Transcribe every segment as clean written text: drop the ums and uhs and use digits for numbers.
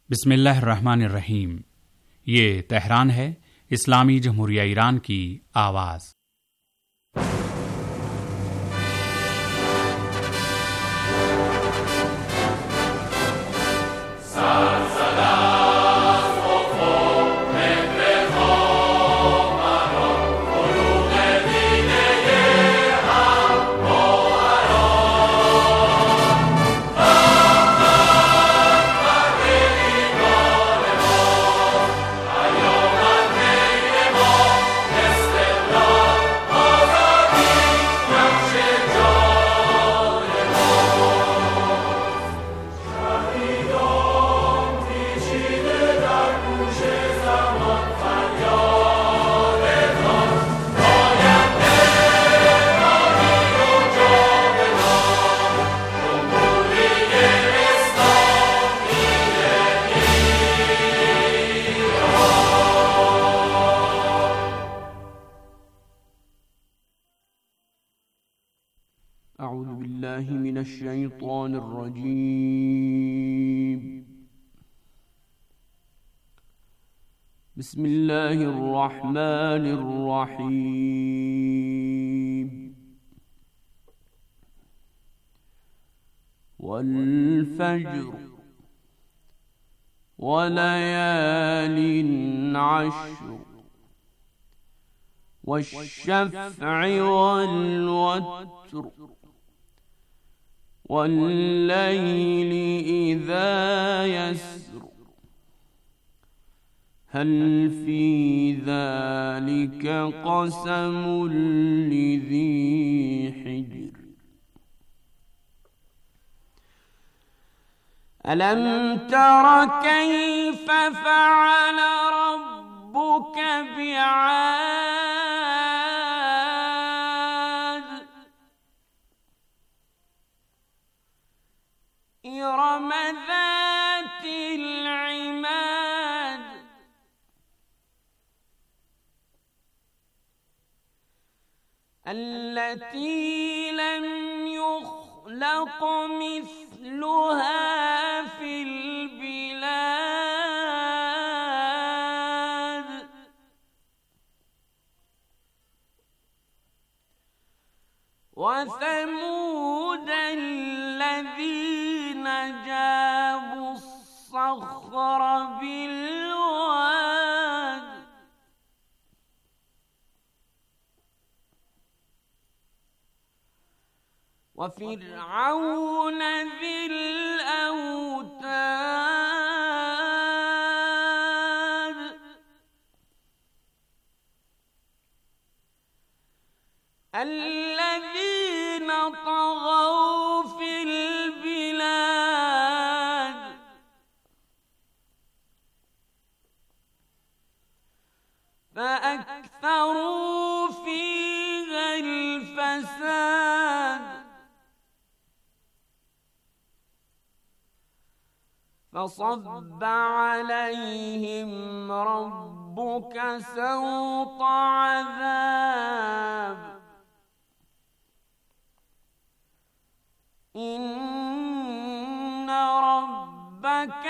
बिस्मिल्लाहिर्रहमानिर्रहीम। ये तेहरान है, इस्लामी जमहूरिया ईरान की आवाज़। أعوذ بالله من الشيطان الرجيم. بسم الله الرحمن الرحيم. والفجر وليال عشر والشفع والوتر والليل إذا يسر هل في ذلك قسم لذي حجر ألم تر كيف فعل ربك بعاد إرم ذات العماد التي لم يخلق مثلها في البلاد وثمود الذين جابوا الصخر بالواد وفرعون ذي الأوتاد الذين طغوا في البلاد فأكثروا فيها الفساد فصب عليهم ربك سوط عذاب إن ربك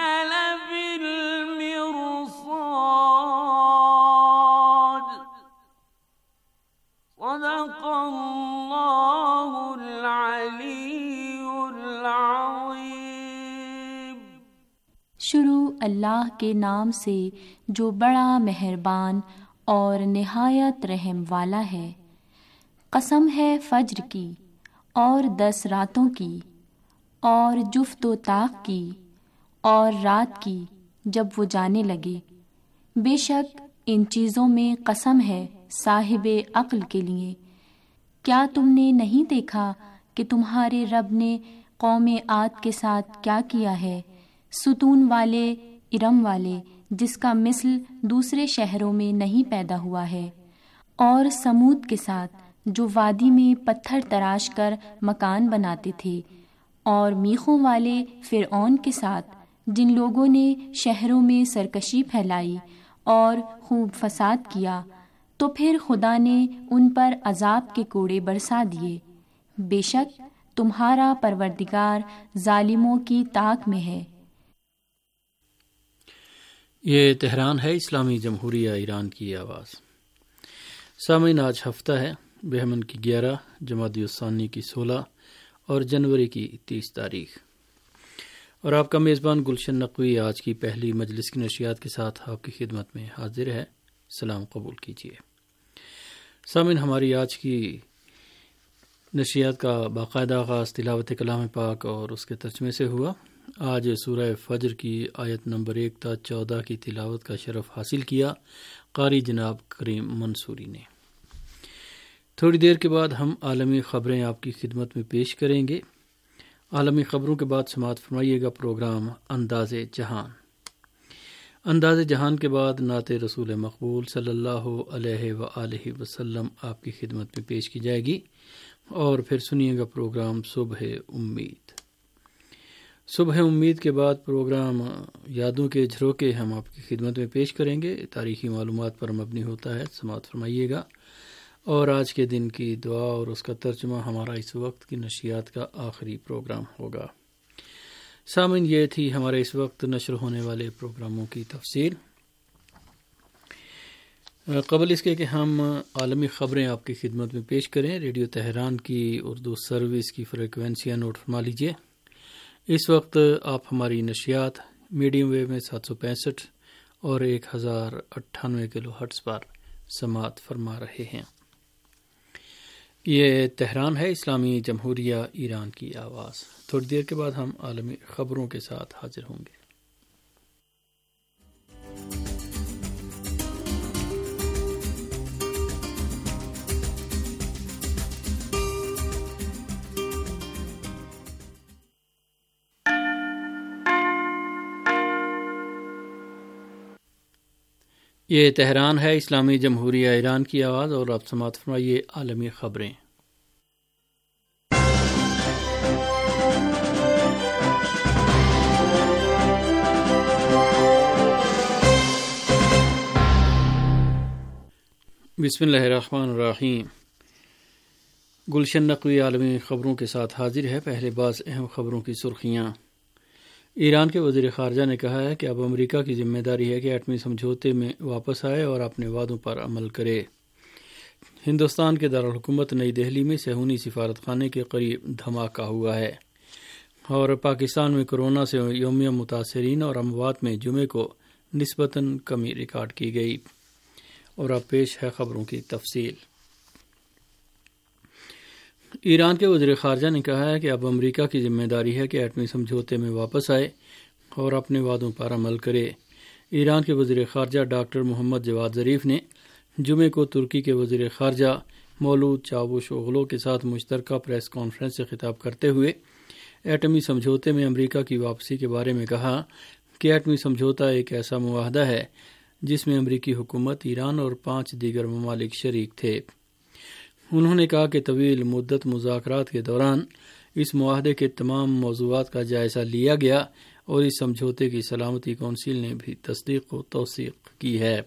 لبالمرصاد صدق الله العلي العظيم। शुरू अल्लाह के नाम से जो बड़ा मेहरबान और निहायत रहम वाला है। कसम है फज्र की और 10 रातों की और जुफ्त व ताक़ की और रात की जब वो जाने लगे। बेशक इन चीज़ों में कसम है साहिबे अक्ल के लिए। क्या तुमने नहीं देखा कि तुम्हारे रब ने कौमे आद के साथ क्या किया है, सुतून वाले इरम वाले, जिसका मिसल दूसरे शहरों में नहीं पैदा हुआ है, और समूद के साथ जो वादी में पत्थर तराश कर मकान बनाते थे, और मीखों वाले फिरऔन के साथ जिन लोगों ने शहरों में सरकशी फैलाई और खूब फसाद किया, तो फिर खुदा ने उन पर अजाब के कोड़े बरसा दिए। बेशक तुम्हारा परवरदिगार जालिमों की ताक में है। یہ تہران ہے، اسلامی جمہوریہ ایران کی آواز۔ سامعین، آج ہفتہ ہے، بہمن کی 11، جمادی الثانی کی 16 اور جنوری کی 30 تاریخ، اور آپ کا میزبان گلشن نقوی آج کی پہلی مجلس کی نشریات کے ساتھ آپ کی خدمت میں حاضر ہے۔ سلام قبول کیجیے۔ سامعین، ہماری آج کی نشریات کا باقاعدہ آغاز تلاوت کلام پاک اور اس کے ترجمے سے ہوا۔ آج سورہ فجر کی آیت نمبر 1 تا 14 کی تلاوت کا شرف حاصل کیا قاری جناب کریم منصوری نے۔ تھوڑی دیر کے بعد ہم عالمی خبریں آپ کی خدمت میں پیش کریں گے۔ عالمی خبروں کے بعد سماعت فرمائیے گا پروگرام انداز جہان۔ انداز جہان کے بعد نعت رسول مقبول صلی اللہ علیہ وآلہ وسلم آپ کی خدمت میں پیش کی جائے گی، اور پھر سنیے گا پروگرام صبح امید۔ صبح امید کے بعد پروگرام یادوں کے جھروکے ہم آپ کی خدمت میں پیش کریں گے، تاریخی معلومات پر مبنی ہوتا ہے، سماعت فرمائیے گا، اور آج کے دن کی دعا اور اس کا ترجمہ ہمارا اس وقت کی نشریات کا آخری پروگرام ہوگا۔ سامعین، یہ تھی ہمارے اس وقت نشر ہونے والے پروگراموں کی تفصیل۔ قبل اس کے کہ ہم عالمی خبریں آپ کی خدمت میں پیش کریں، ریڈیو تہران کی اردو سروس کی فریکوینسیاں نوٹ فرما لیجئے۔ اس وقت آپ ہماری نشریات میڈیم ویو میں 765 اور 1098 کلو ہرٹز پر سماعت فرما رہے ہیں۔ یہ تہران ہے، اسلامی جمہوریہ ایران کی آواز۔ تھوڑی دیر کے بعد ہم عالمی خبروں کے ساتھ حاضر ہوں گے۔ یہ تہران ہے، اسلامی جمہوریہ ایران کی آواز، اور آپ سماعت فرمائیے عالمی خبریں۔ بسم اللہ الرحمن الرحیم۔ گلشن نقوی عالمی خبروں کے ساتھ حاضر ہے۔ پہلے بعض اہم خبروں کی سرخیاں۔ ایران کے وزیر خارجہ نے کہا ہے کہ اب امریکہ کی ذمہ داری ہے کہ ایٹمی سمجھوتے میں واپس آئے اور اپنے وعدوں پر عمل کرے۔ ہندوستان کے دارالحکومت نئی دہلی میں صہیونی سفارت خانے کے قریب دھماکہ ہوا ہے، اور پاکستان میں کورونا سے یومیہ متاثرین اور اموات میں جمعے کو نسبتاً کمی ریکارڈ کی گئی۔ اور اب پیش ہے خبروں کی تفصیل۔ ایران کے وزیر خارجہ نے کہا ہے کہ اب امریکہ کی ذمہ داری ہے کہ ایٹمی سمجھوتے میں واپس آئے اور اپنے وعدوں پر عمل کرے۔ ایران کے وزیر خارجہ ڈاکٹر محمد جواد ظریف نے جمعے کو ترکی کے وزیر خارجہ مولود چاوش اوغلو کے ساتھ مشترکہ پریس کانفرنس سے خطاب کرتے ہوئے ایٹمی سمجھوتے میں امریکہ کی واپسی کے بارے میں کہا کہ ایٹمی سمجھوتا ایک ایسا معاہدہ ہے جس میں امریکی حکومت، ایران اور 5 دیگر ممالک شریک تھے۔ انہوں نے کہا کہ طویل مدت مذاکرات کے دوران اس معاہدے کے تمام موضوعات کا جائزہ لیا گیا، اور اس سمجھوتے کی سلامتی کونسل نے بھی تصدیق و توثیق کی ہے۔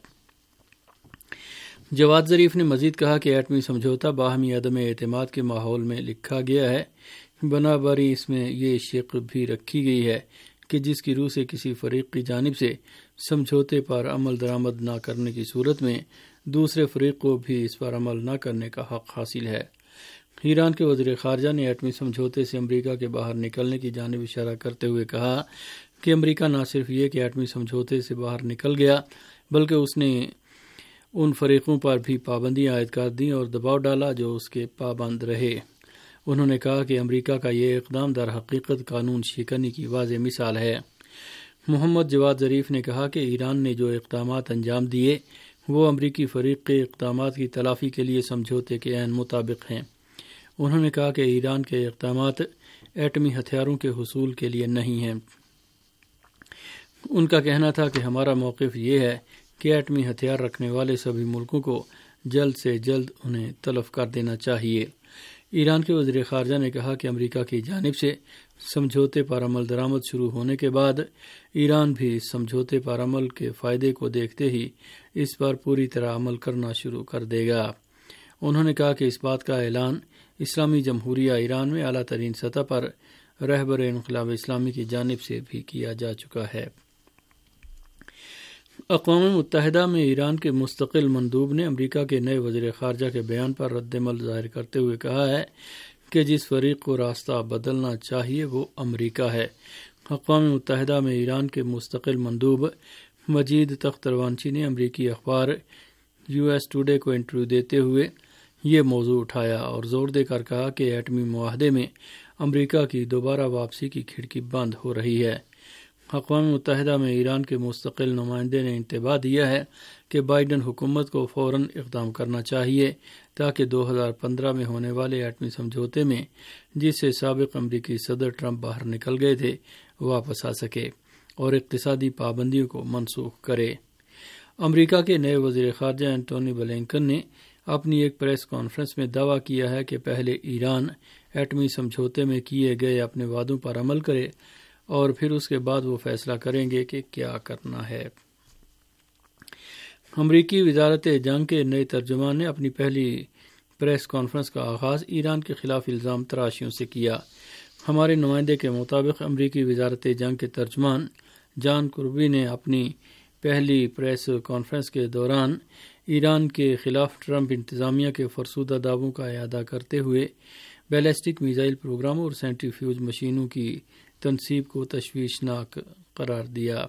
جواد ظریف نے مزید کہا کہ ایٹمی سمجھوتا باہمی عدم اعتماد کے ماحول میں لکھا گیا ہے، بنابرائی اس میں یہ شق بھی رکھی گئی ہے کہ جس کی روح سے کسی فریق کی جانب سے سمجھوتے پر عمل درآمد نہ کرنے کی صورت میں دوسرے فریق کو بھی اس پر عمل نہ کرنے کا حق حاصل ہے۔ ایران کے وزیر خارجہ نے ایٹمی سمجھوتے سے امریکہ کے باہر نکلنے کی جانب اشارہ کرتے ہوئے کہا کہ امریکہ نہ صرف یہ کہ ایٹمی سمجھوتے سے باہر نکل گیا، بلکہ اس نے ان فریقوں پر بھی پابندیاں عائد کر دیں اور دباؤ ڈالا جو اس کے پابند رہے۔ انہوں نے کہا کہ امریکہ کا یہ اقدام در حقیقت قانون شکنی کی واضح مثال ہے۔ محمد جواد ظریف نے کہا کہ ایران نے جو اقدامات انجام دیے وہ امریکی فریق کے اقدامات کی تلافی کے لیے سمجھوتے کے عین مطابق ہیں۔ انہوں نے کہا کہ ایران کے اقدامات ایٹمی ہتھیاروں کے حصول کے لیے نہیں ہیں۔ ان کا کہنا تھا کہ ہمارا موقف یہ ہے کہ ایٹمی ہتھیار رکھنے والے سبھی ملکوں کو جلد سے جلد انہیں تلف کر دینا چاہیے۔ ایران کے وزیر خارجہ نے کہا کہ امریکہ کی جانب سے سمجھوتے پر عمل درآمد شروع ہونے کے بعد ایران بھی اس سمجھوتے پر عمل کے فائدے کو دیکھتے ہی اس پر پوری طرح عمل کرنا شروع کر دے گا۔ انہوں نے کہا کہ اس بات کا اعلان اسلامی جمہوریہ ایران میں اعلیٰ ترین سطح پر رہبر انقلاب اسلامی کی جانب سے بھی کیا جا چکا ہے۔ اقوام متحدہ میں ایران کے مستقل مندوب نے امریکہ کے نئے وزیر خارجہ کے بیان پر رد عمل ظاہر کرتے ہوئے کہا ہے کہ جس فریق کو راستہ بدلنا چاہیے وہ امریکہ ہے۔ اقوام متحدہ میں ایران کے مستقل مندوب مجید تخت روانچی نے امریکی اخبار US ٹوڈے کو انٹرویو دیتے ہوئے یہ موضوع اٹھایا اور زور دے کر کہا کہ ایٹمی معاہدے میں امریکہ کی دوبارہ واپسی کی کھڑکی بند ہو رہی ہے۔ اقوام متحدہ میں ایران کے مستقل نمائندے نے انتباہ دیا ہے کہ بائیڈن حکومت کو فوراً اقدام کرنا چاہیے تاکہ 2015 میں ہونے والے ایٹمی سمجھوتے میں جس سے سابق امریکی صدر ٹرمپ باہر نکل گئے تھے واپس آ سکے اور اقتصادی پابندیوں کو منسوخ کرے۔ امریکہ کے نئے وزیر خارجہ اینٹونی بلنکن نے اپنی ایک پریس کانفرنس میں دعویٰ کیا ہے کہ پہلے ایران ایٹمی سمجھوتے میں کیے گئے اپنے وعدوں پر عمل کرے اور پھر اس کے بعد وہ فیصلہ کریں گے کہ کیا کرنا ہے۔ امریکی وزارت جنگ کے نئے ترجمان نے اپنی پہلی پریس کانفرنس کا آغاز ایران کے خلاف الزام تراشیوں سے کیا۔ ہمارے نمائندے کے مطابق امریکی وزارت جنگ کے ترجمان جان کربی نے اپنی پہلی پریس کانفرنس کے دوران ایران کے خلاف ٹرمپ انتظامیہ کے فرسودہ دعووں کا اعادہ کرتے ہوئے بیلسٹک میزائل پروگرام اور سینٹریفیوج مشینوں کی تنصیب کو تشویشناک قرار دیا۔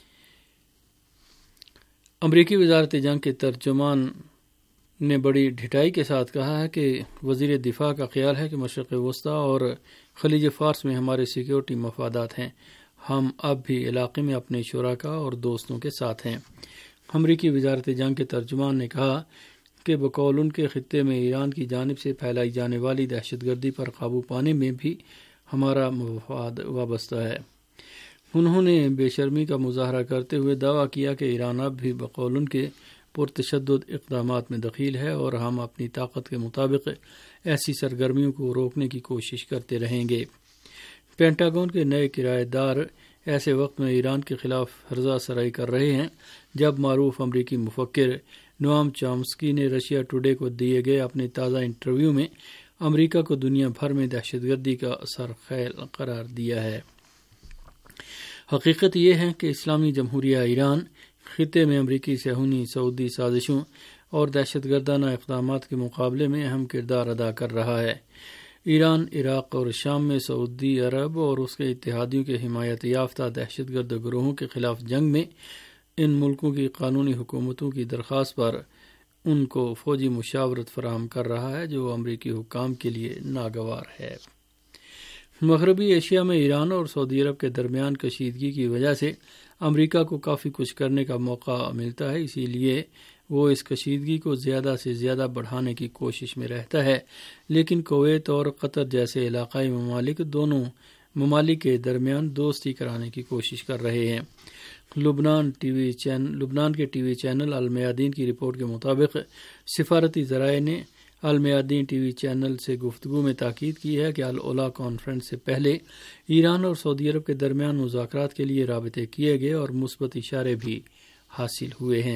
امریکی وزارت جنگ کے ترجمان نے بڑی ڈھٹائی کے ساتھ کہا ہے کہ وزیر دفاع کا خیال ہے کہ مشرق وسطیٰ اور خلیج فارس میں ہمارے سیکیورٹی مفادات ہیں۔ ہم اب بھی علاقے میں اپنے شرکاء اور دوستوں کے ساتھ ہیں۔ امریکی وزارت جنگ کے ترجمان نے کہا کہ بقول ان کے خطے میں ایران کی جانب سے پھیلائی جانے والی دہشت گردی پر قابو پانے میں بھی ہمارا مفاد وابستہ ہے۔ انہوں نے بے شرمی کا مظاہرہ کرتے ہوئے دعویٰ کیا کہ ایران اب بھی بقول ان کے پرتشدد اقدامات میں دخیل ہے اور ہم اپنی طاقت کے مطابق ایسی سرگرمیوں کو روکنے کی کوشش کرتے رہیں گے۔ پینٹاگون کے نئے کرایہ دار ایسے وقت میں ایران کے خلاف ہرزہ سرائی کر رہے ہیں جب معروف امریکی مفکر نوام چامسکی نے رشیا ٹوڈے کو دیے گئے اپنے تازہ انٹرویو میں امریکہ کو دنیا بھر میں دہشت گردی کا سرخیل قرار دیا ہے۔ حقیقت یہ ہے کہ اسلامی جمہوریہ ایران خطے میں امریکی صہیونی سعودی سازشوں اور دہشت گردانہ اقدامات کے مقابلے میں اہم کردار ادا کر رہا ہے۔ ایران عراق اور شام میں سعودی عرب اور اس کے اتحادیوں کے حمایت یافتہ دہشت گرد گروہوں کے خلاف جنگ میں ان ملکوں کی قانونی حکومتوں کی درخواست پر ان کو فوجی مشاورت فراہم کر رہا ہے جو امریکی حکام کے لیے ناگوار ہے۔ مغربی ایشیا میں ایران اور سعودی عرب کے درمیان کشیدگی کی وجہ سے امریکہ کو کافی کچھ کرنے کا موقع ملتا ہے، اسی لیے وہ اس کشیدگی کو زیادہ سے زیادہ بڑھانے کی کوشش میں رہتا ہے، لیکن کویت اور قطر جیسے علاقائی ممالک دونوں ممالک کے درمیان دوستی کرانے کی کوشش کر رہے ہیں۔ لبنان کے ٹی وی چینل المیادین کی رپورٹ کے مطابق سفارتی ذرائع نے المیادین ٹی وی چینل سے گفتگو میں تاکید کی ہے کہ العلا کانفرنس سے پہلے ایران اور سعودی عرب کے درمیان مذاکرات کے لیے رابطے کیے گئے اور مثبت اشارے بھی حاصل ہوئے ہیں۔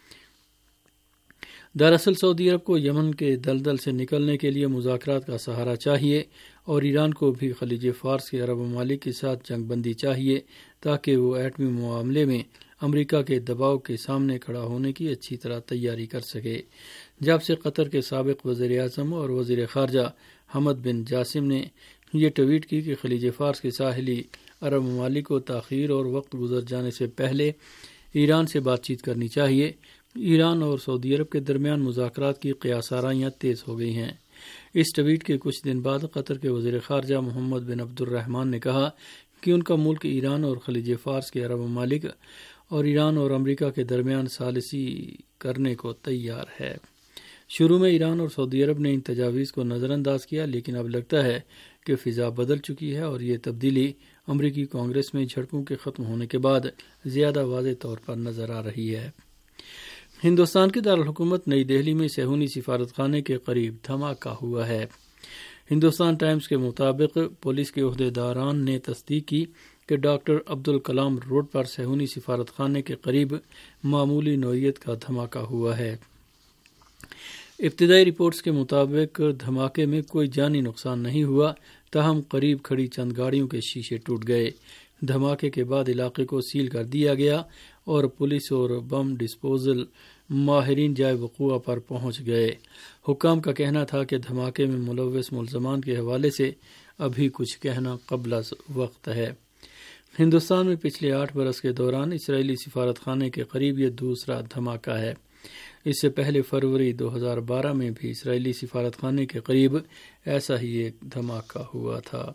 دراصل سعودی عرب کو یمن کے دلدل سے نکلنے کے لیے مذاکرات کا سہارا چاہیے اور ایران کو بھی خلیج فارس کے عرب ممالک کے ساتھ جنگ بندی چاہیے تاکہ وہ ایٹمی معاملے میں امریکہ کے دباؤ کے سامنے کھڑا ہونے کی اچھی طرح تیاری کر سکے۔ جب سے قطر کے سابق وزیر اعظم اور وزیر خارجہ حمد بن جاسم نے یہ ٹویٹ کی کہ خلیج فارس کے ساحلی عرب ممالک کو تاخیر اور وقت گزر جانے سے پہلے ایران سے بات چیت کرنی چاہیے، ایران اور سعودی عرب کے درمیان مذاکرات کی قیاس آرائیاں تیز ہو گئی ہیں۔ اس ٹویٹ کے کچھ دن بعد قطر کے وزیر خارجہ محمد بن عبد الرحمن نے کہا کہ ان کا ملک ایران اور خلیج فارس کے عرب ممالک اور ایران اور امریکہ کے درمیان ثالثی کرنے کو تیار ہے۔ شروع میں ایران اور سعودی عرب نے ان تجاویز کو نظر انداز کیا، لیکن اب لگتا ہے کہ فضا بدل چکی ہے اور یہ تبدیلی امریکی کانگریس میں جھڑپوں کے ختم ہونے کے بعد زیادہ واضح طور پر نظر آ رہی ہے۔ ہندوستان کے دارالحکومت نئی دہلی میں صہیونی سفارت خانے کے قریب دھماکہ ہوا ہے۔ ہندوستان ٹائمز کے مطابق پولیس کے عہدیداران نے تصدیق کی کہ ڈاکٹر عبدالکلام روڈ پر صہیونی سفارت خانے کے قریب معمولی نوعیت کا دھماکہ ہوا ہے۔ ابتدائی رپورٹس کے مطابق دھماکے میں کوئی جانی نقصان نہیں ہوا، تاہم قریب کھڑی چند گاڑیوں کے شیشے ٹوٹ گئے۔ دھماکے کے بعد علاقے کو سیل کر دیا گیا اور پولیس اور بم ڈسپوزل ماہرین جائے وقوع پر پہنچ گئے۔ حکام کا کہنا تھا کہ دھماکے میں ملوث ملزمان کے حوالے سے ابھی کچھ کہنا قبل از وقت ہے۔ ہندوستان میں پچھلے 8 برس کے دوران اسرائیلی سفارت خانے کے قریب یہ دوسرا دھماکہ ہے۔ اس سے پہلے فروری 2012 میں بھی اسرائیلی سفارت خانے کے قریب ایسا ہی ایک دھماکہ ہوا تھا۔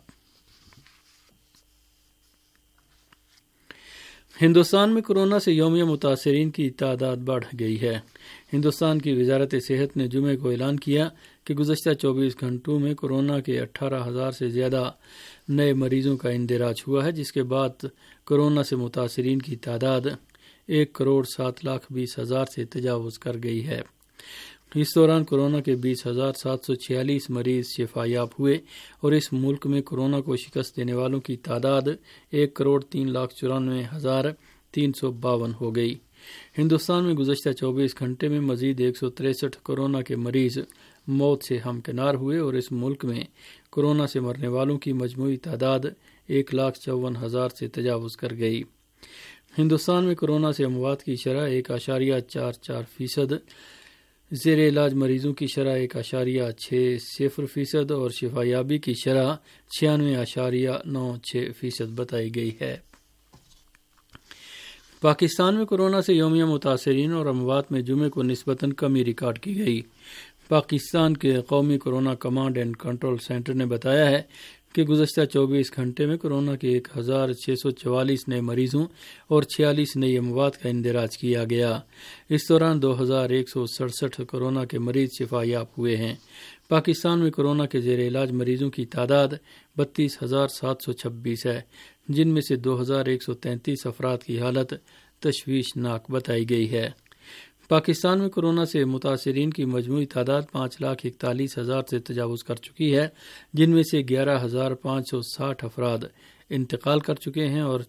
ہندوستان میں کورونا سے یومیہ متاثرین کی تعداد بڑھ گئی ہے۔ ہندوستان کی وزارت صحت نے جمعے کو اعلان کیا کہ گزشتہ 24 گھنٹوں میں کورونا کے 18,000 سے زیادہ نئے مریضوں کا اندراج ہوا ہے، جس کے بعد کورونا سے متاثرین کی تعداد 1,07,20,000 سے تجاوز کر گئی ہے۔ اس دوران کورونا کے 20,746 مریض شفا یاب ہوئے اور اس ملک میں کورونا کو شکست دینے والوں کی تعداد 1,03,94,352 ہو گئی۔ ہندوستان میں گزشتہ 24 گھنٹے میں مزید 163 کورونا کے مریض موت سے ہمکنار ہوئے اور اس ملک میں کورونا سے مرنے والوں کی مجموعی تعداد 1,54,000 سے تجاوز کر گئی۔ ہندوستان میں کورونا سے اموات کی شرح 1.44%، زیر علاج مریضوں کی شرح 1.60% اور شفا یابی کی شرح 96.96% بتائی گئی ہے۔ پاکستان میں کورونا سے یومیہ متاثرین اور اموات میں جمعے کو نسبتاً کمی ریکارڈ کی گئی۔ پاکستان کے قومی corona command and control centre نے بتایا ہے کہ گزشتہ 24 گھنٹے میں کورونا کے 1,644 نئے مریضوں اور 46 نئی اموات کا اندراج کیا گیا۔ اس دوران 2,167 کورونا کے مریض شفا یاب ہوئے ہیں۔ پاکستان میں کورونا کے زیر علاج مریضوں کی تعداد 32,726 ہے، جن میں سے 2,133 افراد کی حالت تشویشناک بتائی گئی ہے۔ پاکستان میں کورونا سے متاثرین کی مجموعی تعداد 5,41,000 سے تجاوز کر چکی ہے، جن میں سے 11,560 افراد انتقال کر چکے ہیں اور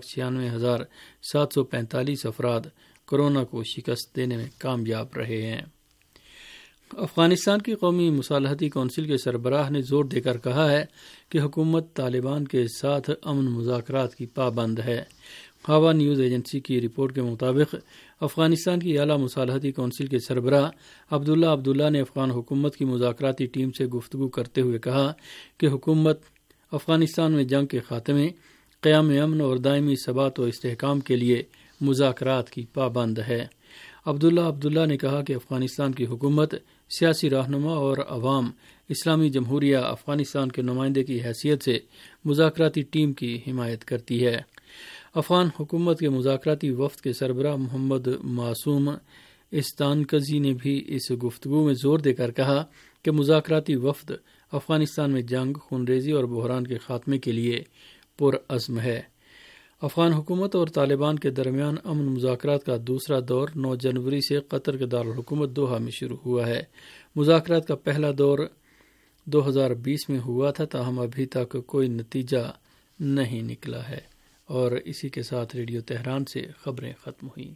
4,96,745 افراد کورونا کو شکست دینے میں کامیاب رہے ہیں۔ افغانستان کی قومی مصالحتی کونسل کے سربراہ نے زور دے کر کہا ہے کہ حکومت طالبان کے ساتھ امن مذاکرات کی پابند ہے۔ ہوا نیوز ایجنسی کی رپورٹ کے مطابق افغانستان کی اعلیٰ مصالحتی کونسل کے سربراہ عبداللہ نے افغان حکومت کی مذاکراتی ٹیم سے گفتگو کرتے ہوئے کہا کہ حکومت افغانستان میں جنگ کے خاتمے، قیام امن اور دائمی ثبات و استحکام کے لیے مذاکرات کی پابند ہے۔ عبداللہ نے کہا کہ افغانستان کی حکومت سیاسی رہنما اور عوام اسلامی جمہوریہ افغانستان کے نمائندے کی حیثیت سے مذاکراتی ٹیم کی حمایت کرتی ہے۔ افغان حکومت کے مذاکراتی وفد کے سربراہ محمد معصوم استانکزی نے بھی اس گفتگو میں زور دے کر کہا کہ مذاکراتی وفد افغانستان میں جنگ، خونریزی اور بحران کے خاتمے کے لیے پرعزم ہے۔ افغان حکومت اور طالبان کے درمیان امن مذاکرات کا دوسرا دور 9 جنوری سے قطر کے دارالحکومت دوحہ میں شروع ہوا ہے۔ مذاکرات کا پہلا دور 2020 میں ہوا تھا، تاہم ابھی تک کوئی نتیجہ نہیں نکلا ہے۔ اور اسی کے ساتھ ریڈیو تہران سے خبریں ختم ہوئیں۔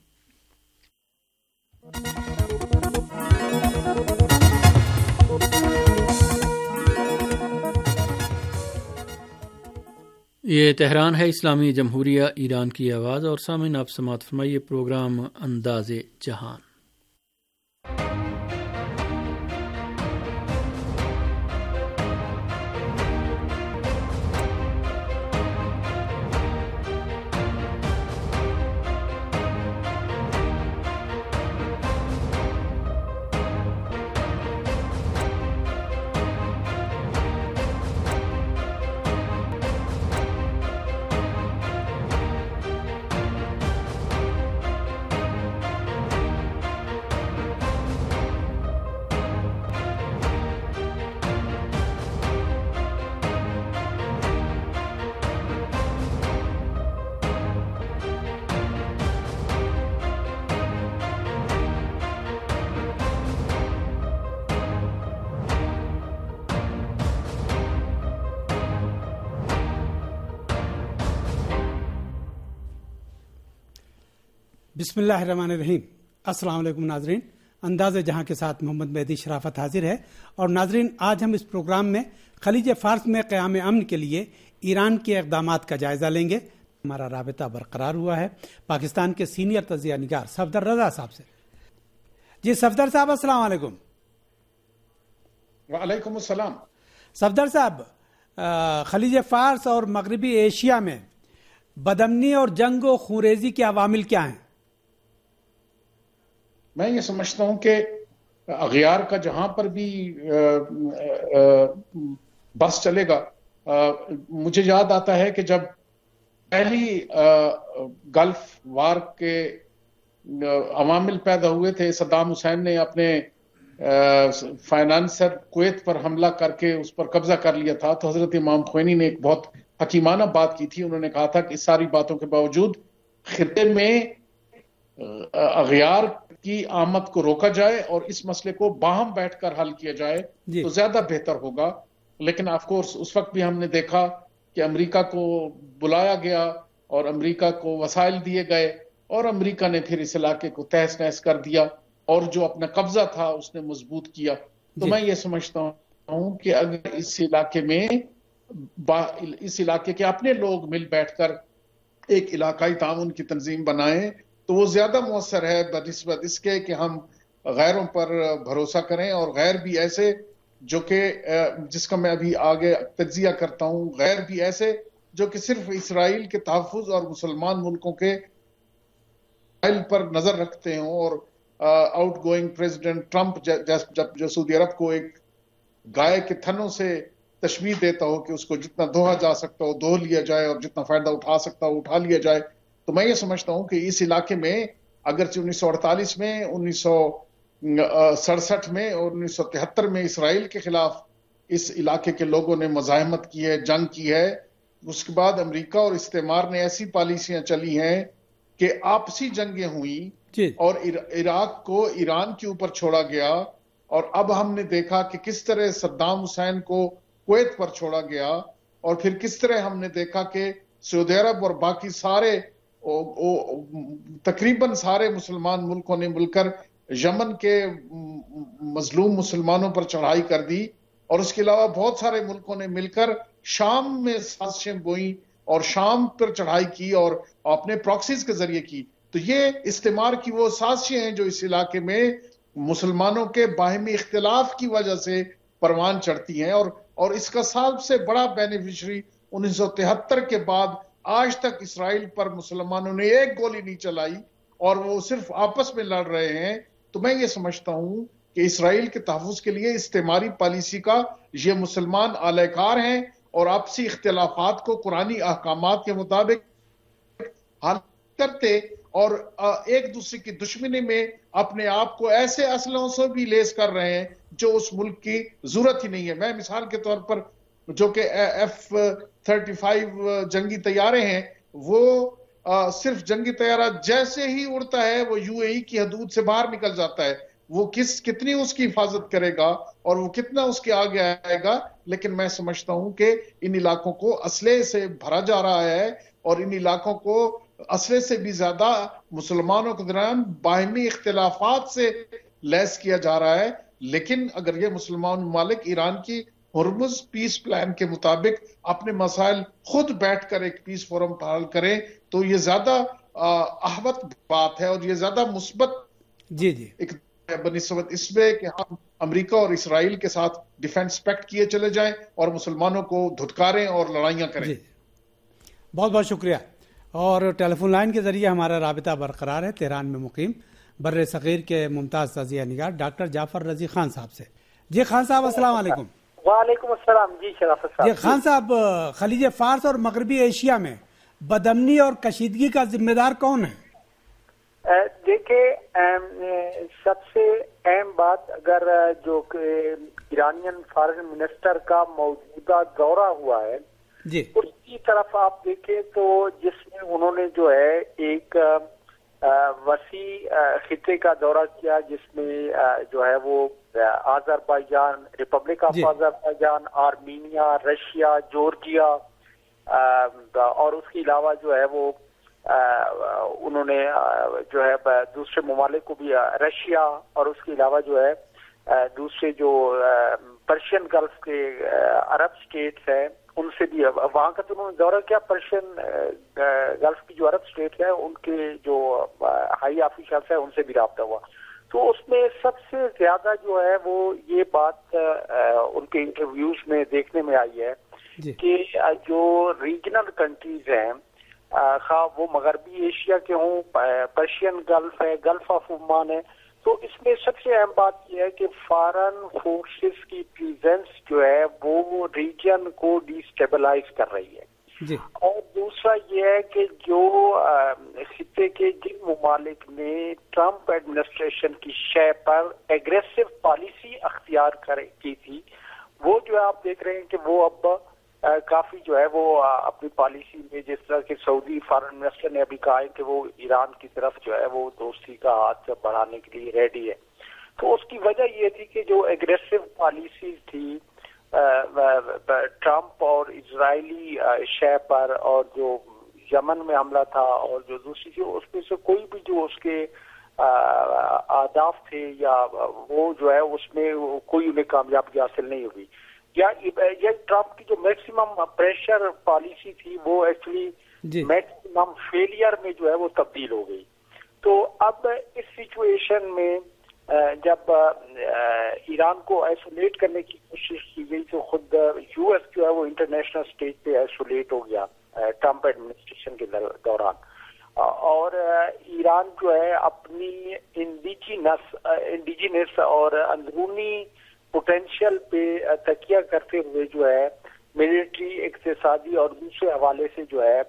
یہ تہران ہے، اسلامی جمہوریہ ایران کی آواز، اور سامعین آپ سماعت فرمائیے پروگرام انداز جہان۔ بسم اللہ الرحمن الرحیم۔ السلام علیکم ناظرین، انداز جہاں کے ساتھ محمد مہدی شرافت حاضر ہے۔ اور ناظرین، آج ہم اس پروگرام میں خلیج فارس میں قیام امن کے لیے ایران کے اقدامات کا جائزہ لیں گے۔ ہمارا رابطہ برقرار ہوا ہے پاکستان کے سینئر تجزیہ نگار صفدر رضا صاحب سے. جی صفدر صاحب السلام علیکم. وعلیکم السلام. صفدر صاحب، خلیج فارس اور مغربی ایشیا میں بدامنی اور جنگ و خونریزی کے عوامل کیا ہیں؟ میں یہ سمجھتا ہوں کہ اغیار کا جہاں پر بھی بس چلے گا، مجھے یاد آتا ہے کہ جب پہلی گلف وار کے عوامل پیدا ہوئے تھے، صدام حسین نے اپنے فائنانسر کویت پر حملہ کر کے اس پر قبضہ کر لیا تھا، تو حضرت امام خمینی نے ایک بہت حکیمانہ بات کی تھی. انہوں نے کہا تھا کہ اس ساری باتوں کے باوجود خطے میں اغیار کی آمد کو روکا جائے اور اس مسئلے کو باہم بیٹھ کر حل کیا جائے تو زیادہ بہتر ہوگا. لیکن آف کورس اس وقت بھی ہم نے دیکھا کہ امریکہ کو بلایا گیا اور امریکہ کو وسائل دیے گئے اور امریکہ نے پھر اس علاقے کو تہس نہس کر دیا اور جو اپنا قبضہ تھا اس نے مضبوط کیا. تو میں یہ سمجھتا ہوں کہ اگر اس علاقے کے اپنے لوگ مل بیٹھ کر ایک علاقائی تعاون کی تنظیم بنائیں تو وہ زیادہ مؤثر ہے بنسبت اس کے کہ ہم غیروں پر بھروسہ کریں، اور غیر بھی ایسے جو کہ جس کا میں ابھی آگے تجزیہ کرتا ہوں، غیر بھی ایسے جو کہ صرف اسرائیل کے تحفظ اور مسلمان ملکوں کے پر نظر رکھتے ہوں. اور آؤٹ گوئنگ پریزیڈنٹ ٹرمپ جو سعودی عرب کو ایک گائے کے تھنوں سے تشبیہ دیتا ہو کہ اس کو جتنا دوہا جا سکتا ہو دوہ لیا جائے اور جتنا فائدہ اٹھا سکتا ہو اٹھا لیا جائے. تو میں یہ سمجھتا ہوں کہ اس علاقے میں اگرچہ 1948 میں 1967 میں اور 1973 میں اسرائیل کے خلاف اس علاقے کے لوگوں نے مزاحمت کی ہے، جنگ کی ہے، اس کے بعد امریکہ اور استعمار نے ایسی پالیسیاں چلی ہیں کہ آپسی جنگیں ہوئیں اور عراق کو ایران کے اوپر چھوڑا گیا. اور اب ہم نے دیکھا کہ کس طرح صدام حسین کو کویت پر چھوڑا گیا، اور پھر کس طرح ہم نے دیکھا کہ سعودی عرب اور باقی سارے تقریباً سارے مسلمان ملکوں نے مل کر یمن کے مظلوم مسلمانوں پر چڑھائی کر دی، اور اس کے علاوہ بہت سارے ملکوں نے مل کر شام میں سازشیں بوئیں اور شام پر چڑھائی کی اور اپنے پراکسیز کے ذریعے کی. تو یہ استعمار کی وہ سازشیں ہیں جو اس علاقے میں مسلمانوں کے باہمی اختلاف کی وجہ سے پروان چڑھتی ہیں، اور اس کا سب سے بڑا بینیفیشری 1973 کے بعد آج تک اسرائیل پر مسلمانوں نے ایک گولی نہیں چلائی اور وہ صرف آپس میں لڑ رہے ہیں. تو میں یہ سمجھتا ہوں کہ اسرائیل کے تحفظ کے لیے استعماری پالیسی کا یہ مسلمان اعلی کار ہیں اور آپسی اختلافات کو قرآنی احکامات کے مطابق حل کرتے اور ایک دوسرے کی دشمنی میں اپنے آپ کو ایسے اسلحوں سے بھی لیس کر رہے ہیں جو اس ملک کی ضرورت ہی نہیں ہے. میں مثال کے طور پر جو کہ F-35 جنگی طیارے ہیں، وہ صرف جنگی طیارہ جیسے ہی اڑتا ہے وہ UAE کی حدود سے باہر نکل جاتا ہے. وہ کتنی اس کی حفاظت کرے گا اور وہ کتنا اس کے آگے آئے گا. لیکن میں سمجھتا ہوں کہ ان علاقوں کو اسلحے سے بھرا جا رہا ہے اور ان علاقوں کو اسلحے سے بھی زیادہ مسلمانوں کے درمیان باہمی اختلافات سے لیس کیا جا رہا ہے. لیکن اگر یہ مسلمان ممالک ایران کی ہرمز پیس پلان کے مطابق اپنے مسائل خود بیٹھ کر ایک پیس فورم پر حل کریں تو یہ زیادہ احوط بات ہے اور یہ زیادہ مثبت ایک بنسبت اس میں کہ ہم امریکہ اور اسرائیل کے ساتھ ڈیفنس پیکٹ کیے چلے جائیں اور مسلمانوں کو دھتکاریں اور لڑائیاں کریں. بہت بہت شکریہ. اور ٹیلی فون لائن کے ذریعے ہمارا رابطہ برقرار ہے تہران میں مقیم بر صغیر کے ممتاز تجزیہ نگار ڈاکٹر جعفر رضی خان صاحب سے. جی خان صاحب السلام علیکم. وعلیکم السلام. جی شرافت صاحب. جی خان صاحب، خلیج فارس اور مغربی ایشیا میں بدامنی اور کشیدگی کا ذمہ دار کون ہے؟ دیکھیں، سب سے اہم بات اگر جو کہ ایرانین فارن منسٹر کا موجودہ دورہ ہوا ہے جی اس کی طرف آپ دیکھیں تو جس میں انہوں نے جو ہے ایک وسیع خطے کا دورہ کیا جس میں جو ہے وہ Azerbaijan, republic of Azerbaijan, Armenia, Russia, Georgia اور اس کے علاوہ جو ہے وہ انہوں نے جو ہے دوسرے ممالک کو بھی رشیا اور اس کے علاوہ جو ہے دوسرے جو پرشین گلف کے عرب سٹیٹس ہیں ان سے بھی وہاں کا تو انہوں نے دورہ کیا. پرشین گلف کی جو عرب اسٹیٹ ہے ان کے جو ہائی آفیشلس ہیں ان سے بھی رابطہ ہوا. تو اس میں سب سے زیادہ جو ہے وہ یہ بات ان کے انٹرویوز میں دیکھنے میں آئی ہے کہ جو ریجنل کنٹریز ہیں خواہ وہ مغربی ایشیا کے ہوں, پرشین گلف ہے, گلف آف عمان ہے, تو اس میں سب سے اہم بات یہ ہے کہ فارن فورسز کی پریزنس جو ہے وہ ریجن کو ڈی اسٹیبلائز کر رہی ہے. اور دوسرا یہ ہے کہ جو خطے کے جن ممالک نے ٹرمپ ایڈمنسٹریشن کی شے پر ایگریسو پالیسی اختیار کی تھی, وہ جو ہے آپ دیکھ رہے ہیں کہ وہ اب کافی جو ہے وہ اپنی پالیسی میں, جس طرح کہ سعودی فارن منسٹر نے ابھی کہا ہے کہ وہ ایران کی طرف جو ہے وہ دوستی کا ہاتھ بڑھانے کے لیے ریڈی ہے. تو اس کی وجہ یہ تھی کہ جو ایگریسو پالیسیز تھی ٹرمپ اور اسرائیلی شے پر, اور جو یمن میں حملہ تھا, اور جو دوسری چیز اس میں سے کوئی بھی جو اس کے اہداف تھے یا وہ جو ہے اس میں کوئی انہیں کامیابی حاصل نہیں ہوئی. یا ٹرمپ کی جو میکسیمم پریشر پالیسی تھی وہ ایکچولی میکسیمم فیلئر میں جو ہے وہ تبدیل ہو گئی. تو اب اس سچویشن میں جب ایران کو آئسولیٹ کرنے کی کوشش کی گئی تو خود یو ایس جو ہے وہ انٹرنیشنل اسٹیج پہ آئسولیٹ ہو گیا ٹرمپ ایڈمنسٹریشن کے دوران. اور ایران جو ہے اپنی انڈیجینس اور اندرونی پوٹینشیل پہ تکیہ کرتے ہوئے جو ہے ملٹری, اقتصادی اور دوسرے حوالے سے جو ہے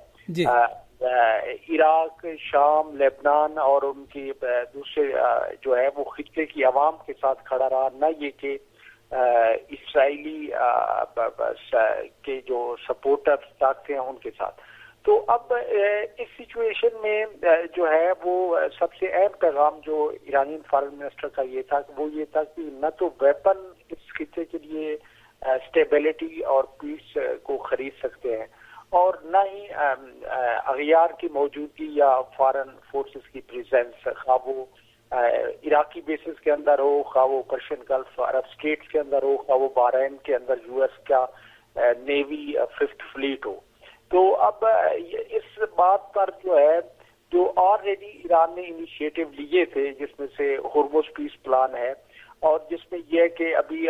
عراق, شام, لبنان اور ان کی دوسرے جو ہے وہ خطے کی عوام کے ساتھ کھڑا رہا, نہ یہ کہ اسرائیلی کے جو سپورٹر طاقتیں ہیں ان کے ساتھ. تو اب اس سچویشن میں جو ہے وہ سب سے اہم پیغام جو ایرانی فارن منسٹر کا یہ تھا وہ یہ تھا کہ نہ تو ویپن اس خطے کے لیے اسٹیبلٹی اور پیس کو خرید سکتے ہیں, اور نہ ہی اغیار کی موجودگی یا فارن فورسز کی پریزنس, خواہ وہ عراقی بیسز کے اندر ہو, خواہ وہ پرشین گلف عرب اسٹیٹس کے اندر ہو, خواہ وہ بحرین کے اندر یو ایس کا نیوی 5th فلیٹ ہو. تو اب اس بات پر جو ہے جو آلریڈی ایران نے انیشیٹو لیے تھے, جس میں سے ہرمز پیس پلان ہے, اور جس میں یہ ہے کہ ابھی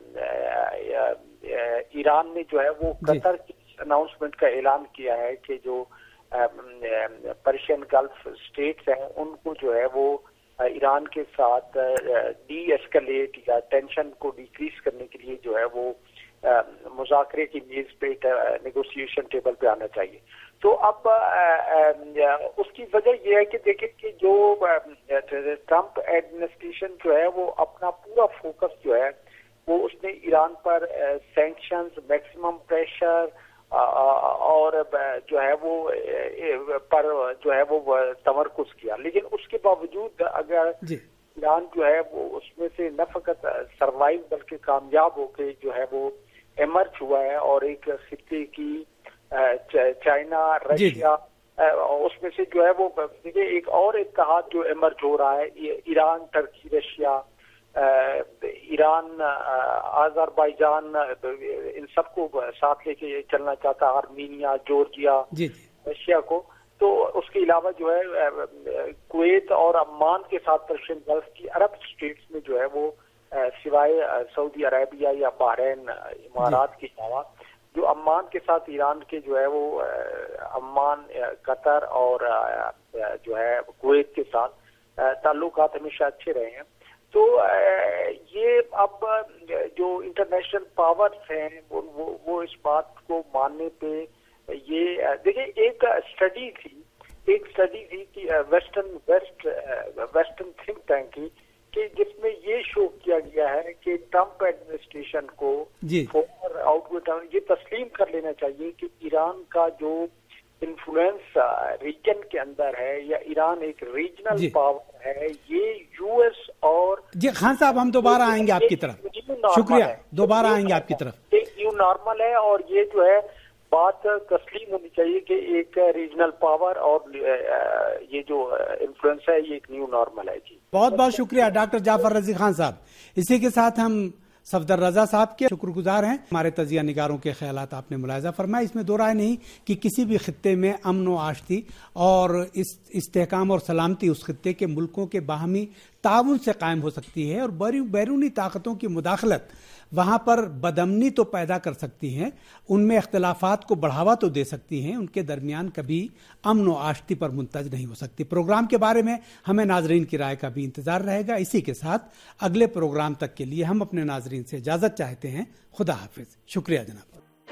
ایران نے جو ہے وہ قطر کی اناؤنسمنٹ کا اعلان کیا ہے کہ جو پرشین گلف اسٹیٹس ہیں ان کو جو ہے وہ ایران کے ساتھ ڈی ایسکلیٹ یا ٹینشن کو ڈیکریز کرنے کے لیے جو ہے وہ مذاکرے کی میز پہ نیگوسیشن ٹیبل پہ آنا چاہیے. تو اب اس کی وجہ یہ ہے کہ دیکھیں کہ جو ٹرمپ ایڈمنسٹریشن جو ہے وہ اپنا پورا فوکس جو ہے وہ اس نے ایران پر سینکشنز, میکسیمم پریشر اور جو ہے وہ پر جو ہے وہ تمرکز کیا. لیکن اس کے باوجود اگر ایران جو ہے وہ اس میں سے نہ فقط سروائیو بلکہ کامیاب ہو کے جو ہے وہ ایمرج ہوا ہے, اور ایک خطے کی چائنا, رشیا, اس میں سے جو ہے وہ ایک اور اتحاد جو ایمرج ہو رہا ہے, ایران, ترکی, رشیا, ایران, آذربائیجان, ان سب کو ساتھ لے کے چلنا چاہتا, آرمینیا, جورجیا, رشیا کو. تو اس کے علاوہ جو ہے کویت اور عمان کے ساتھ پرشین گلف کی عرب اسٹیٹس میں جو ہے وہ سوائے سعودی عربیہ یا بحرین, امارات کے علاوہ جو عمان کے ساتھ ایران کے جو ہے وہ عمان, قطر اور جو ہے کویت کے ساتھ تعلقات ہمیشہ اچھے رہے ہیں. تو یہ اب جو انٹرنیشنل پاورز ہیں وہ اس بات کو ماننے پہ یہ دیکھیں ایک اسٹڈی تھی کہ ویسٹرن تھنک ٹینک کی, کہ جس میں یہ شو کیا گیا ہے کہ ٹرمپ ایڈمنسٹریشن کو یہ تسلیم کر لینا چاہیے کہ ایران کا جو انفلوئنس ریجن کے اندر ہے یا ایران ایک ریجنل پاور ہے, یہ یو ایس اور خان صاحب ہم دوبارہ آئیں گے آپ کی طرف, شکریہ, دوبارہ آئیں گے آپ کی طرف. ایک نیو نارمل ہے, اور یہ جو ہے بات تسلیم ہونی چاہیے کہ ایک ریجنل پاور اور یہ جو انفلوئنس ہے یہ ایک نیو نارمل ہے. جی بہت بہت شکریہ ڈاکٹر جعفر رضی خان صاحب. اسی کے ساتھ ہم صفدر رضا صاحب کے شکر گزار ہیں. ہمارے تجزیہ نگاروں کے خیالات آپ نے ملاحظہ فرمایا. اس میں دو رائے نہیں کہ کسی بھی خطے میں امن و آشتی اور استحکام اور سلامتی اس خطے کے ملکوں کے باہمی تعاون سے قائم ہو سکتی ہے، اور بیرونی طاقتوں کی مداخلت وہاں پر بدامنی تو پیدا کر سکتی ہیں، ان میں اختلافات کو بڑھاوا تو دے سکتی ہیں، ان کے درمیان کبھی امن و آشتی پر منتج نہیں ہو سکتی. پروگرام کے بارے میں ہمیں ناظرین کی رائے کا بھی انتظار رہے گا. اسی کے ساتھ اگلے پروگرام تک کے لیے ہم اپنے ناظرین سے اجازت چاہتے ہیں. خدا حافظ. شکریہ جناب.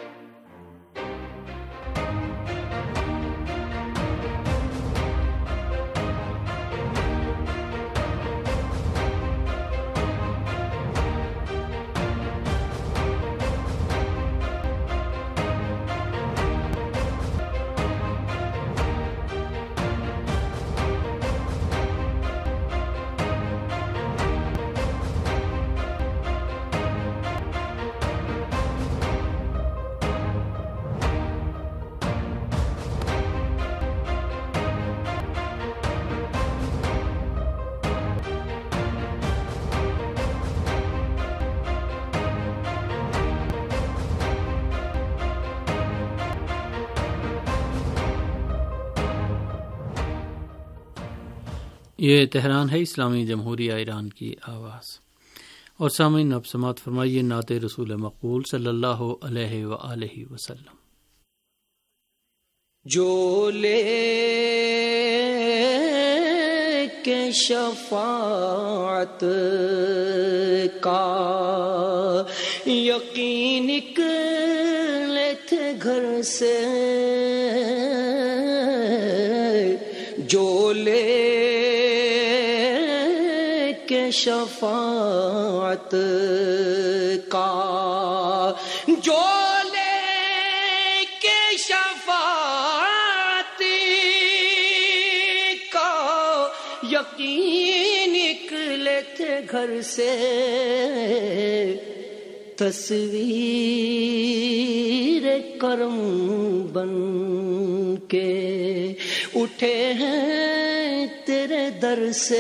یہ تہران ہے، اسلامی جمہوریہ ایران کی آواز. اور سامعین اب سماعت فرمائیے نعت رسول مقبول صلی اللہ علیہ وآلہ وسلم. جو لے کے شفاعت کا یقین نکلے تھے گھر سے، جو لے کے شفاعت کا، جو لے کے شفاعت کا یقین نکلے تھے گھر سے، تصویر کرم بن کے اٹھے ہیں تیرے در سے،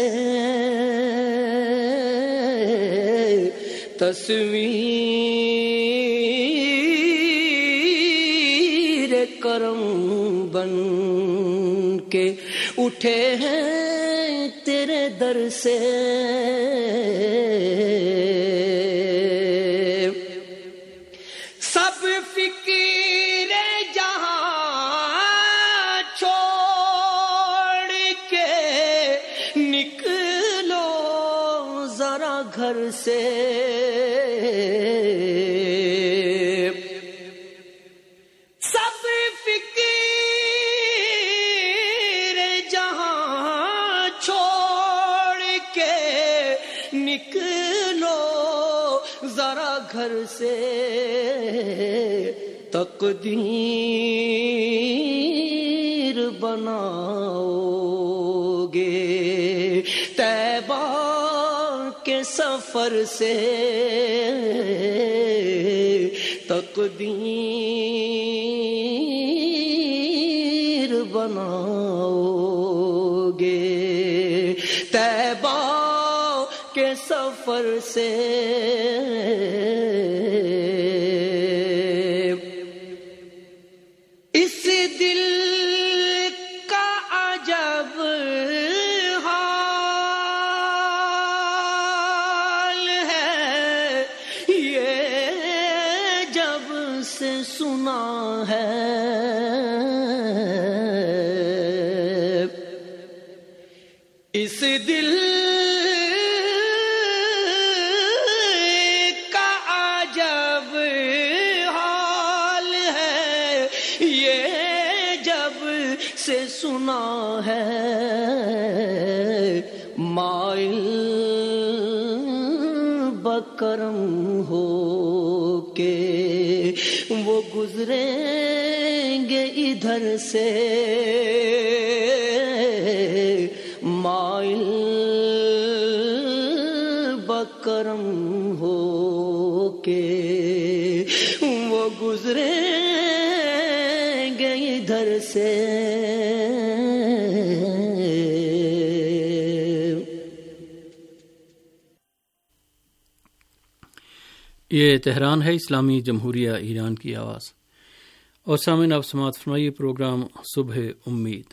تصویر کرم بن کے اٹھے ہیں تیرے در سے، سب فکر جہاں چھوڑ کے نکلو ذرا گھر سے، سب فکر جہاں چھوڑ کے نکلو ذرا گھر سے، تقدیر بناؤ گے طیبہ کے سفر سے، تقدیر بناؤ گے طیبہ کے سفر سے، اس دل کا عجب حال ہے، یہ جب سے سنا ہے، اس دل کا عجب حال ہے، یہ جب سے سنا ہے، مائل بکرم ہو کے وہ گزریں گے ادھر سے، مائل بکرم ہو کے وہ گزریں گے ادھر سے، یہ تہران ہے، اسلامی جمہوریہ ایران کی آواز۔ اور سامعین، آپ سماعت فرمائیے پروگرام صبح امید۔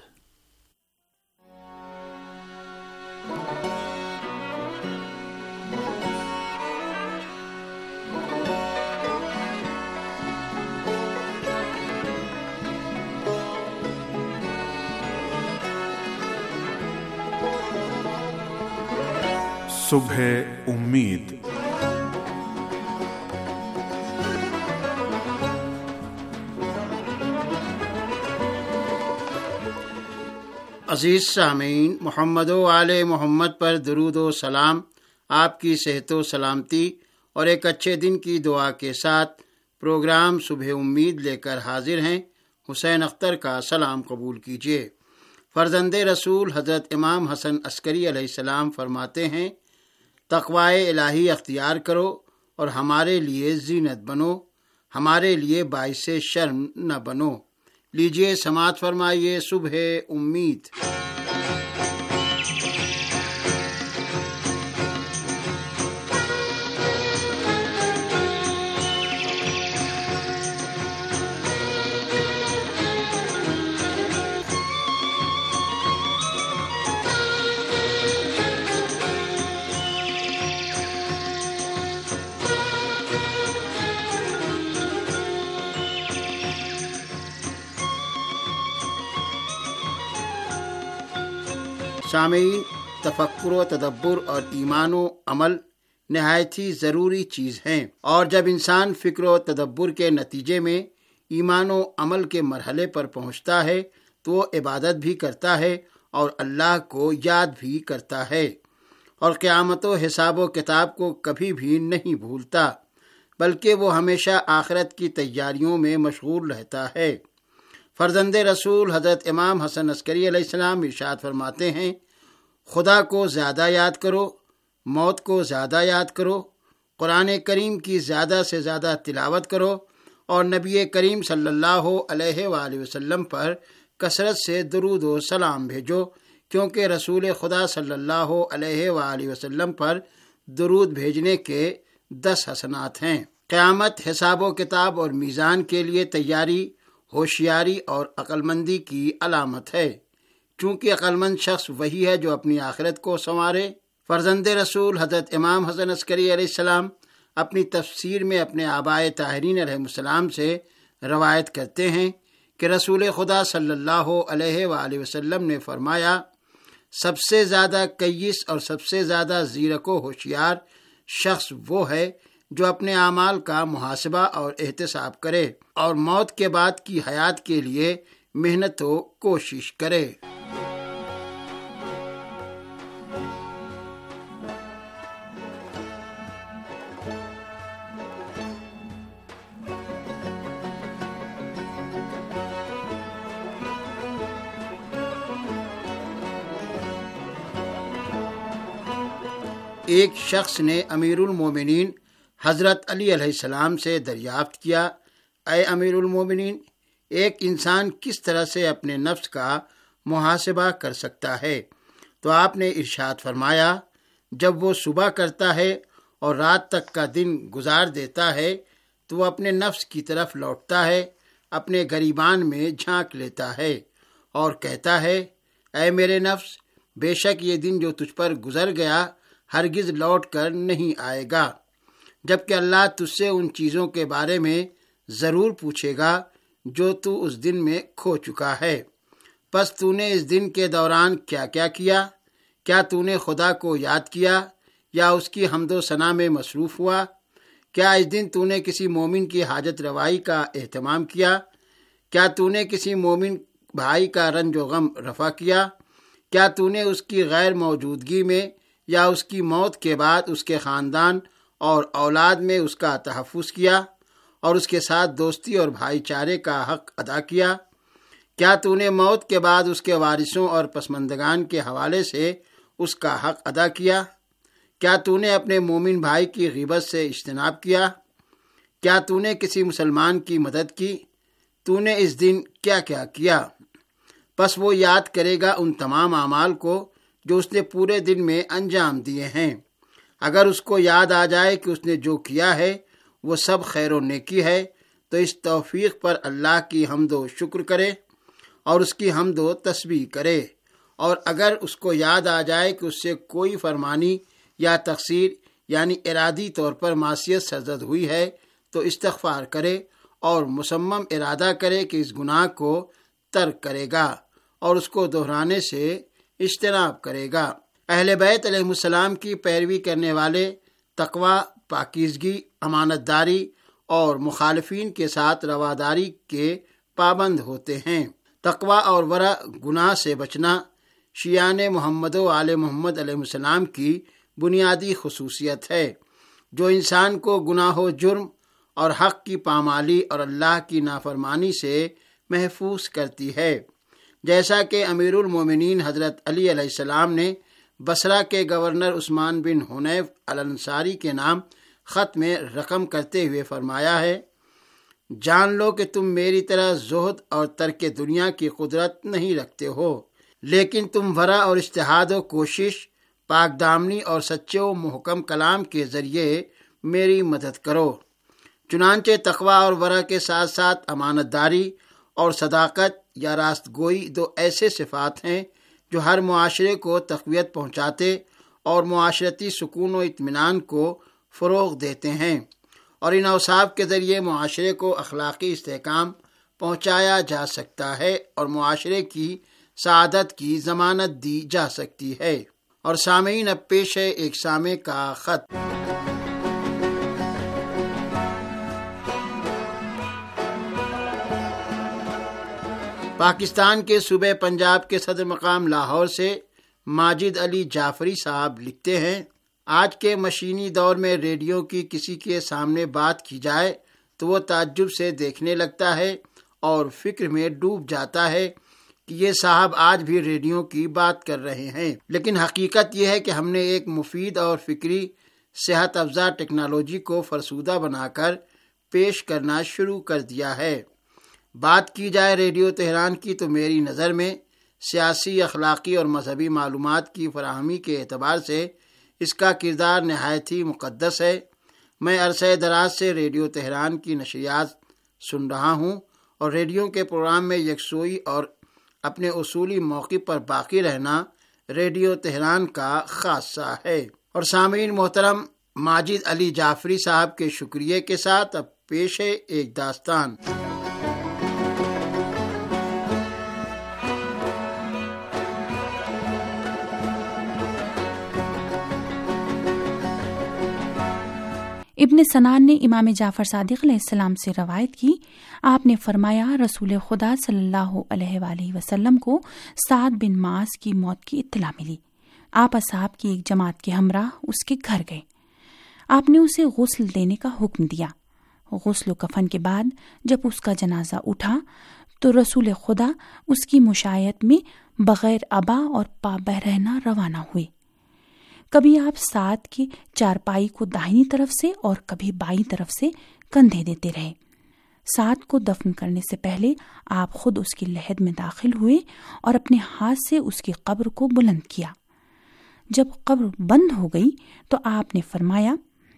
صبح امید۔ عزیز سامعین، محمد و آل محمد پر درود و سلام، آپ کی صحت و سلامتی اور ایک اچھے دن کی دعا کے ساتھ پروگرام صبح امید لے کر حاضر ہیں۔ حسین اختر کا سلام قبول کیجیے۔ فرزند رسول حضرت امام حسن عسکری علیہ السلام فرماتے ہیں، تقوی الہی اختیار کرو اور ہمارے لیے زینت بنو، ہمارے لیے باعث شرم نہ بنو۔ لیجیے سماعت فرمائیے صبح امید۔ سامعین، تفکر و تدبر اور ایمان و عمل نہایت ہی ضروری چیز ہیں، اور جب انسان فکر و تدبر کے نتیجے میں ایمان و عمل کے مرحلے پر پہنچتا ہے تو وہ عبادت بھی کرتا ہے اور اللہ کو یاد بھی کرتا ہے، اور قیامت و حساب و کتاب کو کبھی بھی نہیں بھولتا، بلکہ وہ ہمیشہ آخرت کی تیاریوں میں مشغول رہتا ہے۔ فرزند رسول حضرت امام حسن عسکری علیہ السلام ارشاد فرماتے ہیں، خدا کو زیادہ یاد کرو، موت کو زیادہ یاد کرو، قرآن کریم کی زیادہ سے زیادہ تلاوت کرو، اور نبی کریم صلی اللہ علیہ وآلہ وسلم پر کثرت سے درود و سلام بھیجو، کیونکہ رسول خدا صلی اللہ علیہ وآلہ وسلم پر درود بھیجنے کے 10 حسنات ہیں۔ قیامت، حساب و کتاب اور میزان کے لیے تیاری ہوشیاری اور عقل مندی کی علامت ہے، چونکہ عقل مند شخص وہی ہے جو اپنی آخرت کو سنوارے۔ فرزند رسول حضرت امام حسن عسکری علیہ السلام اپنی تفسیر میں اپنے آبائے طاہرین علیہ السلام سے روایت کرتے ہیں کہ رسول خدا صلی اللہ علیہ وآلہ وسلم نے فرمایا، سب سے زیادہ کیس اور سب سے زیادہ زیرک و ہوشیار شخص وہ ہے جو اپنے اعمال کا محاسبہ اور احتساب کرے اور موت کے بعد کی حیات کے لیے محنت و کوشش کرے۔ ایک شخص نے امیر المومنین حضرت علی علیہ السلام سے دریافت کیا، اے امیر المومنین، ایک انسان کس طرح سے اپنے نفس کا محاسبہ کر سکتا ہے؟ تو آپ نے ارشاد فرمایا، جب وہ صبح کرتا ہے اور رات تک کا دن گزار دیتا ہے تو وہ اپنے نفس کی طرف لوٹتا ہے، اپنے گریبان میں جھانک لیتا ہے اور کہتا ہے، اے میرے نفس، بے شک یہ دن جو تجھ پر گزر گیا ہرگز لوٹ کر نہیں آئے گا، جبکہ اللہ تجھ سے ان چیزوں کے بارے میں ضرور پوچھے گا جو تو اس دن میں کھو چکا ہے۔ پس تو نے اس دن کے دوران کیا کیا کیا؟ کیا تو نے خدا کو یاد کیا یا اس کی حمد و ثنا میں مصروف ہوا؟ کیا اس دن تو نے کسی مومن کی حاجت روائی کا اہتمام کیا؟ کیا تو نے کسی مومن بھائی کا رنج و غم رفع کیا؟ کیا تو نے اس کی غیر موجودگی میں یا اس کی موت کے بعد اس کے خاندان اور اولاد میں اس کا تحفظ کیا اور اس کے ساتھ دوستی اور بھائی چارے کا حق ادا کیا؟ کیا تو نے موت کے بعد اس کے وارثوں اور پسماندگان کے حوالے سے اس کا حق ادا کیا؟ کیا تو نے اپنے مومن بھائی کی غیبت سے اجتناب کیا؟ کیا تو نے کسی مسلمان کی مدد کی؟ تو نے اس دن کیا کیا کیا؟ پس وہ یاد کرے گا ان تمام اعمال کو جو اس نے پورے دن میں انجام دیے ہیں۔ اگر اس کو یاد آ جائے کہ اس نے جو کیا ہے وہ سب خیر و نیکی ہے، تو اس توفیق پر اللہ کی حمد و شکر کرے اور اس کی حمد و تسبیح کرے، اور اگر اس کو یاد آ جائے کہ اس سے کوئی فرمانی یا تقصیر یعنی ارادی طور پر معصیت سرزد ہوئی ہے تو استغفار کرے اور مصمم ارادہ کرے کہ اس گناہ کو ترک کرے گا اور اس کو دہرانے سے اجتناب کرے گا۔ اہل بیت علیہ السلام کی پیروی کرنے والے تقوی، پاکیزگی، امانت داری اور مخالفین کے ساتھ رواداری کے پابند ہوتے ہیں۔ تقوی اور ورع، گناہ سے بچنا، شیعان محمد و آل محمد علیہ السلام کی بنیادی خصوصیت ہے جو انسان کو گناہ و جرم اور حق کی پامالی اور اللہ کی نافرمانی سے محفوظ کرتی ہے، جیسا کہ امیر المومنین حضرت علی علیہ السلام نے بصرہ کے گورنر عثمان بن حنیف الانصاری کے نام خط میں رقم کرتے ہوئے فرمایا ہے، جان لو کہ تم میری طرح زہد اور ترک دنیا کی قدرت نہیں رکھتے ہو، لیکن تم ورع اور اجتہاد و کوشش، پاک دامنی اور سچے و محکم کلام کے ذریعے میری مدد کرو۔ چنانچہ تقوی اور ورع کے ساتھ ساتھ امانت داری اور صداقت یا راست گوئی دو ایسے صفات ہیں جو ہر معاشرے کو تقویت پہنچاتے اور معاشرتی سکون و اطمینان کو فروغ دیتے ہیں، اور ان اوصاف کے ذریعے معاشرے کو اخلاقی استحکام پہنچایا جا سکتا ہے اور معاشرے کی سعادت کی ضمانت دی جا سکتی ہے۔ اور سامعین، اب پیش ہے ایک سامع کا خط۔ پاکستان کے صوبہ پنجاب کے صدر مقام لاہور سے ماجد علی جعفری صاحب لکھتے ہیں، آج کے مشینی دور میں ریڈیو کی کسی کے سامنے بات کی جائے تو وہ تعجب سے دیکھنے لگتا ہے اور فکر میں ڈوب جاتا ہے کہ یہ صاحب آج بھی ریڈیو کی بات کر رہے ہیں، لیکن حقیقت یہ ہے کہ ہم نے ایک مفید اور فکری صحت افزا ٹیکنالوجی کو فرسودہ بنا کر پیش کرنا شروع کر دیا ہے۔ بات کی جائے ریڈیو تہران کی تو میری نظر میں سیاسی، اخلاقی اور مذہبی معلومات کی فراہمی کے اعتبار سے اس کا کردار نہایت ہی مقدس ہے۔ میں عرصہ دراز سے ریڈیو تہران کی نشریات سن رہا ہوں اور ریڈیو کے پروگرام میں یکسوئی اور اپنے اصولی موقع پر باقی رہنا ریڈیو تہران کا خاصہ ہے۔ اور سامعین محترم، ماجد علی جعفری صاحب کے شکریہ کے ساتھ اب پیش ہے ایک داستان۔ ابن سنان نے امام جعفر صادق علیہ السلام سے روایت کی، آپ نے فرمایا رسول خدا صلی اللہ علیہ وآلہ وسلم کو سعد بن معاذ کی موت کی اطلاع ملی۔ آپ اصحاب کی ایک جماعت کے ہمراہ اس کے گھر گئے۔ آپ نے اسے غسل دینے کا حکم دیا۔ غسل و کفن کے بعد جب اس کا جنازہ اٹھا تو رسول خدا اس کی مشایعت میں بغیر عبا اور پا برہنہ روانہ ہوئے۔ کبھی آپ سعد کی چارپائی کو داہنی طرف سے اور کبھی بائیں طرف سے کندھے دیتے رہے۔ سعد کو دفن کرنے سے پہلے آپ خود اس کی لحد میں داخل ہوئے اور اپنے ہاتھ سے اس کی قبر کو بلند کیا۔ جب قبر بند ہو گئی تو آپ نے فرمایا،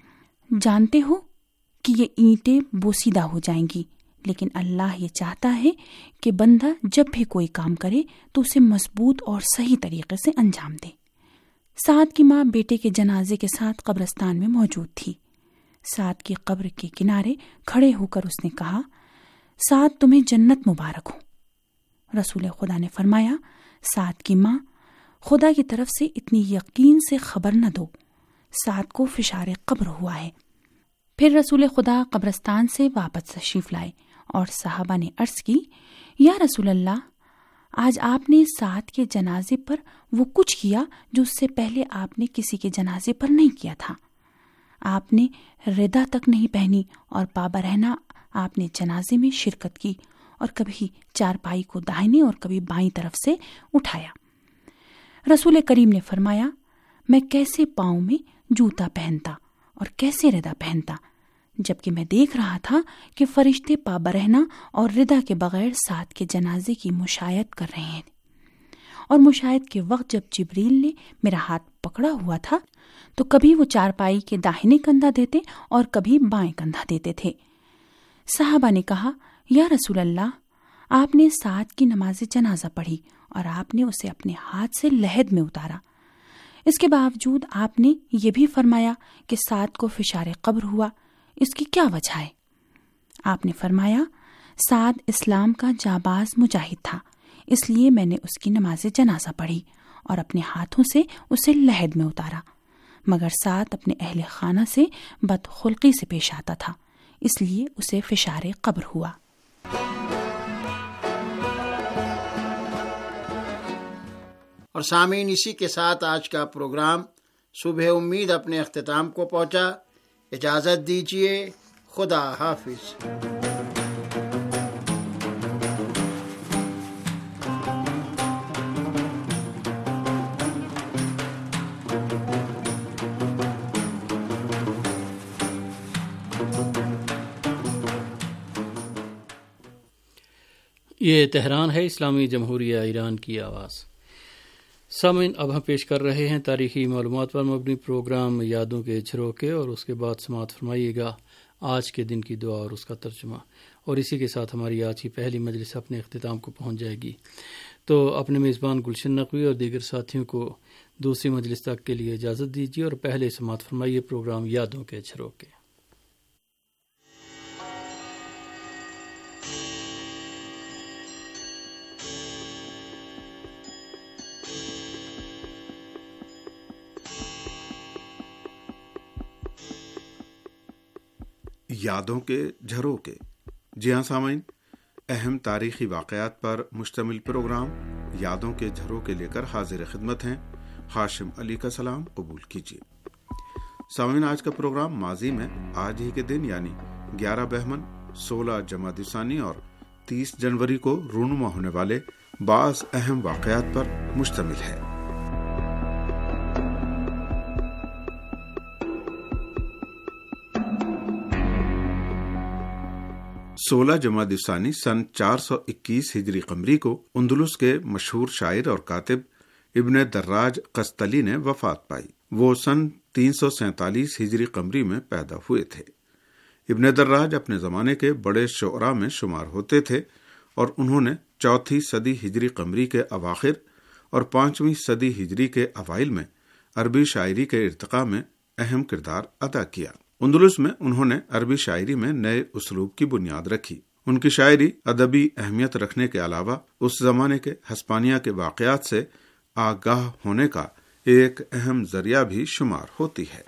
جانتے ہو کہ یہ اینٹیں بوسیدہ ہو جائیں گی، لیکن اللہ یہ چاہتا ہے کہ بندہ جب بھی کوئی کام کرے تو اسے مضبوط اور صحیح طریقے سے انجام دے۔ سعد کی ماں بیٹے کے جنازے کے ساتھ قبرستان میں موجود تھی۔ سعد کی قبر کے کنارے کھڑے ہو کر اس نے کہا، سعد تمہیں جنت مبارک ہو۔ رسول خدا نے فرمایا، سعد کی ماں، خدا کی طرف سے اتنی یقین سے خبر نہ دو، سعد کو فشار قبر ہوا ہے۔ پھر رسول خدا قبرستان سے واپس تشریف لائے اور صحابہ نے عرض کی، یا رسول اللہ، آج آپ نے سعد کے جنازے پر وہ کچھ کیا جو اس سے پہلے آپ نے کسی کے جنازے پر نہیں کیا تھا۔ آپ نے ردا تک نہیں پہنی اور پابا رہنا آپ نے جنازے میں شرکت کی اور کبھی چارپائی کو داہنے اور کبھی بائیں طرف سے اٹھایا۔ رسول کریم نے فرمایا، میں کیسے پاؤں میں جوتا پہنتا اور کیسے ردا پہنتا، جبکہ میں دیکھ رہا تھا کہ فرشتے پابا رہنا اور ردا کے بغیر سعد کے جنازے کی مشایعت کر رہے ہیں۔ اور مشاہد کے وقت جب جبریل نے میرا ہاتھ پکڑا ہوا تھا تو کبھی وہ چارپائی کے داہنے کندھا دیتے اور کبھی بائیں کندھا دیتے تھے۔ صحابہ نے کہا، یا رسول اللہ، آپ نے سعد کی نماز جنازہ پڑھی اور آپ نے اسے اپنے ہاتھ سے لحد میں اتارا، اس کے باوجود آپ نے یہ بھی فرمایا کہ سعد کو فشار قبر ہوا، اس کی کیا وجہ ہے؟ آپ نے فرمایا، سعد اسلام کا جانباز مجاہد تھا، اس لیے میں نے اس کی نماز جنازہ پڑھی اور اپنے ہاتھوں سے اسے لحد میں اتارا، مگر سعد اپنے اہل خانہ سے بدخلقی سے پیش آتا تھا، اس لیے اسے فشار قبر ہوا۔ اور سامعین، اسی کے ساتھ آج کا پروگرام صبح امید اپنے اختتام کو پہنچا۔ اجازت دیجیے، خدا حافظ۔ یہ تہران ہے، اسلامی جمہوریہ ایران کی آواز۔ سامعین، اب ہم پیش کر رہے ہیں تاریخی معلومات پر مبنی پروگرام یادوں کے جھروکے، اور اس کے بعد سماعت فرمائیے گا آج کے دن کی دعا اور اس کا ترجمہ، اور اسی کے ساتھ ہماری آج کی پہلی مجلس اپنے اختتام کو پہنچ جائے گی۔ تو اپنے میزبان گلشن نقوی اور دیگر ساتھیوں کو دوسری مجلس تک کے لیے اجازت دیجیے، اور پہلے سماعت فرمائیے پروگرام یادوں کے جھروکے۔ یادوں کے جھروکے۔ جی ہاں سامعین، اہم تاریخی واقعات پر مشتمل پروگرام یادوں کے جھروکے لے کر حاضر خدمت ہیں۔ ہاشم علی کا سلام قبول کیجیے۔ سامعین، آج کا پروگرام ماضی میں آج ہی کے دن یعنی 11 بہمن، 16 جمادی ثانی اور 30 جنوری کو رونما ہونے والے بعض اہم واقعات پر مشتمل ہے۔ 16 جمادی ثانی سن 421 ہجری قمری کو اندلس کے مشہور شاعر اور کاتب ابن دراج قسطلی نے وفات پائی۔ وہ سن 347 ہجری قمری میں پیدا ہوئے تھے۔ ابن دراج اپنے زمانے کے بڑے شعراء میں شمار ہوتے تھے، اور انہوں نے 4 صدی ہجری قمری کے اواخر اور 5ویں صدی ہجری کے اوائل میں عربی شاعری کے ارتقاء میں اہم کردار ادا کیا۔ اندلس میں انہوں نے عربی شاعری میں نئے اسلوب کی بنیاد رکھی۔ ان کی شاعری ادبی اہمیت رکھنے کے علاوہ اس زمانے کے ہسپانیہ کے واقعات سے آگاہ ہونے کا ایک اہم ذریعہ بھی شمار ہوتی ہے۔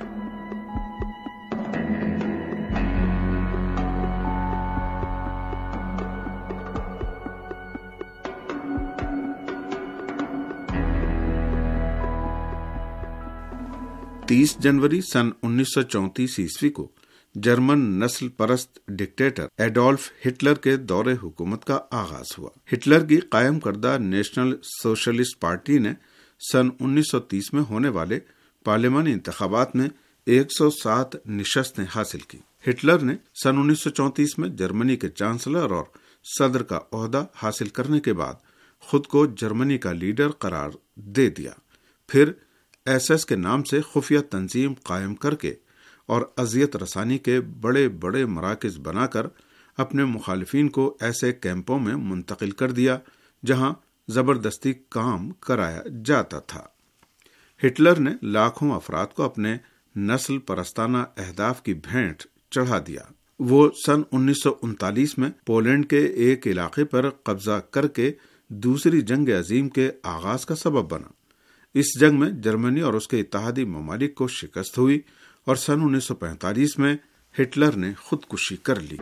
تیس جنوری سن 1934 عیسوی کو جرمن نسل پرست ڈکٹیٹر ایڈولف ہٹلر کے دور حکومت کا آغاز ہوا۔ ہٹلر کی قائم کردہ نیشنل سوشلسٹ پارٹی نے سن 1930 میں ہونے والے پارلیمانی انتخابات میں 107 نشستیں حاصل کی۔ ہٹلر نے سن 1934 میں جرمنی کے چانسلر اور صدر کا عہدہ حاصل کرنے کے بعد خود کو جرمنی کا لیڈر قرار دے دیا۔ پھر ایس ایس کے نام سے خفیہ تنظیم قائم کر کے اور اذیت رسانی کے بڑے بڑے مراکز بنا کر اپنے مخالفین کو ایسے کیمپوں میں منتقل کر دیا جہاں زبردستی کام کرایا جاتا تھا۔ ہٹلر نے لاکھوں افراد کو اپنے نسل پرستانہ اہداف کی بھینٹ چڑھا دیا۔ وہ سن 1939 میں پولینڈ کے ایک علاقے پر قبضہ کر کے دوسری جنگ عظیم کے آغاز کا سبب بنا۔ اس جنگ میں جرمنی اور اس کے اتحادی ممالک کو شکست ہوئی، اور سن 1945 میں ہٹلر نے خودکشی کر لی۔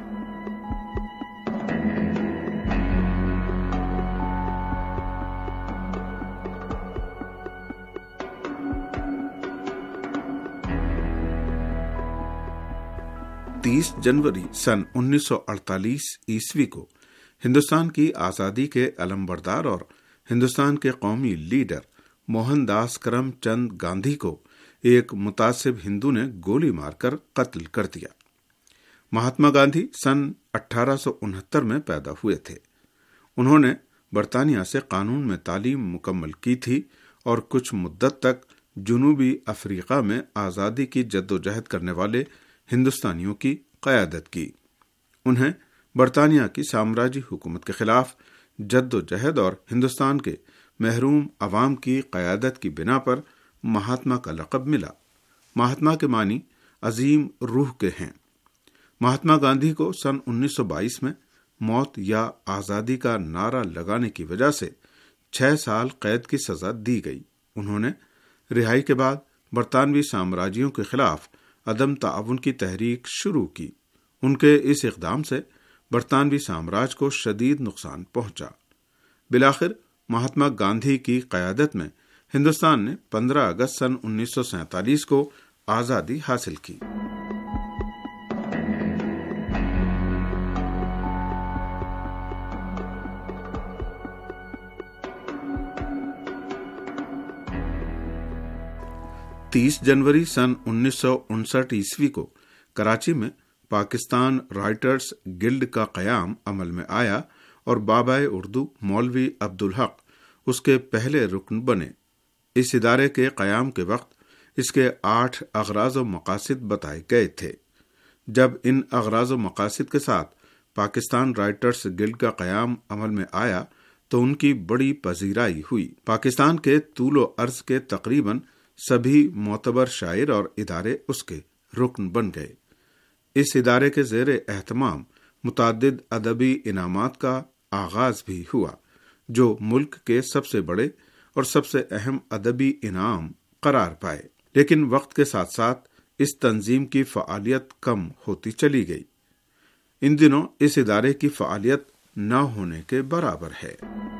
تیس جنوری سن 1948 عیسوی کو ہندوستان کی آزادی کے علمبردار اور ہندوستان کے قومی لیڈر موہن داس کرم چند گاندھی کو ایک متعصب ہندو نے گولی مار کر قتل کر دیا۔ مہاتما گاندھی سن 1869 میں پیدا ہوئے تھے۔ انہوں نے برطانیہ سے قانون میں تعلیم مکمل کی تھی اور کچھ مدت تک جنوبی افریقہ میں آزادی کی جدوجہد کرنے والے ہندوستانیوں کی قیادت کی۔ انہیں برطانیہ کی سامراجی حکومت کے خلاف جدوجہد اور ہندوستان کے محروم عوام کی قیادت کی بنا پر مہاتما کا لقب ملا۔ مہاتما کے معنی عظیم روح کے ہیں۔ مہاتما گاندھی کو سن 1922 میں موت یا آزادی کا نعرہ لگانے کی وجہ سے 6 سال قید کی سزا دی گئی۔ انہوں نے رہائی کے بعد برطانوی سامراجیوں کے خلاف عدم تعاون کی تحریک شروع کی۔ ان کے اس اقدام سے برطانوی سامراج کو شدید نقصان پہنچا۔ بالآخر مہاتما گاندھی کی قیادت میں ہندوستان نے 15 اگست سن 1947 کو آزادی حاصل کی۔ جنوری سن 1959 کو کراچی میں پاکستان رائٹرز گلڈ کا قیام عمل میں آیا اور بابائے اردو مولوی عبدالحق اس کے پہلے رکن بنے۔ اس ادارے کے قیام کے وقت اس کے 8 اغراض و مقاصد بتائے گئے تھے۔ جب ان اغراض و مقاصد کے ساتھ پاکستان رائٹرز گلڈ کا قیام عمل میں آیا تو ان کی بڑی پذیرائی ہوئی۔ پاکستان کے طول و عرض کے تقریباً سبھی معتبر شاعر اور ادارے اس کے رکن بن گئے۔ اس ادارے کے زیر اہتمام متعدد ادبی انعامات کا آغاز بھی ہوا، جو ملک کے سب سے بڑے اور سب سے اہم ادبی انعام قرار پائے۔ لیکن وقت کے ساتھ ساتھ اس تنظیم کی فعالیت کم ہوتی چلی گئی۔ ان دنوں اس ادارے کی فعالیت نہ ہونے کے برابر ہے۔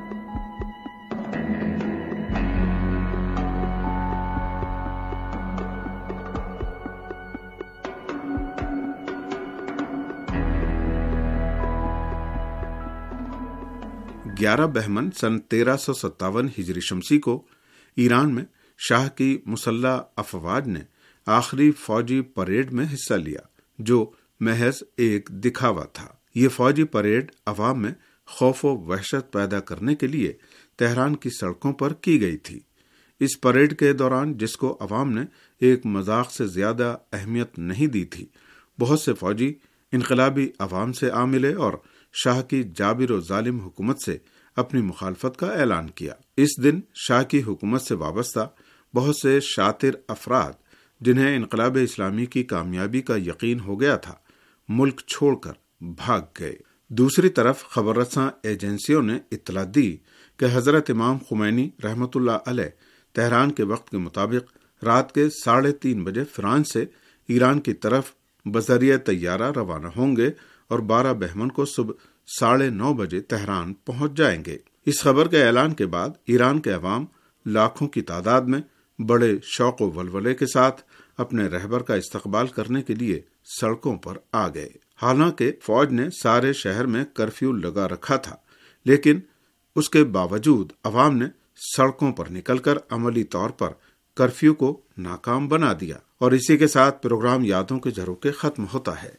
11 بہمن سن 1357 ہجری شمسی کو ایران میں شاہ کی مسلح افواج نے آخری فوجی پریڈ میں حصہ لیا، جو محض ایک دکھاوا تھا۔ یہ فوجی پریڈ عوام میں خوف و وحشت پیدا کرنے کے لیے تہران کی سڑکوں پر کی گئی تھی۔ اس پریڈ کے دوران، جس کو عوام نے ایک مذاق سے زیادہ اہمیت نہیں دی تھی، بہت سے فوجی انقلابی عوام سے آ ملے اور شاہ کی جابر و ظالم حکومت سے اپنی مخالفت کا اعلان کیا۔ اس دن شاہ کی حکومت سے وابستہ بہت سے شاطر افراد، جنہیں انقلاب اسلامی کی کامیابی کا یقین ہو گیا تھا، ملک چھوڑ کر بھاگ گئے۔ دوسری طرف خبر رساں ایجنسیوں نے اطلاع دی کہ حضرت امام خمینی رحمۃ اللہ علیہ تہران کے وقت کے مطابق رات کے 3:30 بجے فرانس سے ایران کی طرف بذریعہ طیارہ روانہ ہوں گے اور 12 بہمن کو صبح 9:30 بجے تہران پہنچ جائیں گے۔ اس خبر کے اعلان کے بعد ایران کے عوام لاکھوں کی تعداد میں بڑے شوق و ولولے کے ساتھ اپنے رہبر کا استقبال کرنے کے لیے سڑکوں پر آ گئے۔ حالانکہ فوج نے سارے شہر میں کرفیو لگا رکھا تھا، لیکن اس کے باوجود عوام نے سڑکوں پر نکل کر عملی طور پر کرفیو کو ناکام بنا دیا، اور اسی کے ساتھ پروگرام یادوں کے جھروکے ختم ہوتا ہے۔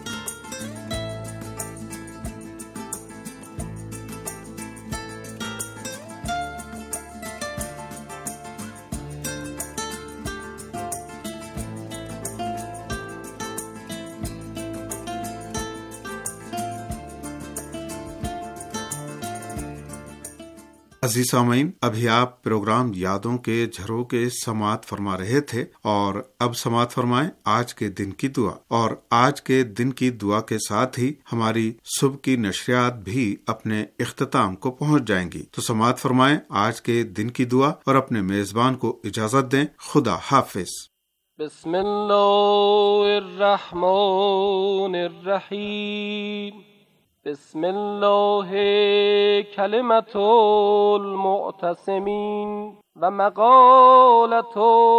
عزیز سامعین، ابھی آپ پروگرام یادوں کے جھروکے سماعت فرما رہے تھے، اور اب سماعت فرمائیں آج کے دن کی دعا۔ اور آج کے دن کی دعا کے ساتھ ہی ہماری صبح کی نشریات بھی اپنے اختتام کو پہنچ جائیں گی، تو سماعت فرمائیں آج کے دن کی دعا اور اپنے میزبان کو اجازت دیں۔ خدا حافظ۔ بسم اللہ الرحمن الرحیم۔ بسم اللہ کلمۃ المعتصمین و مقالۃ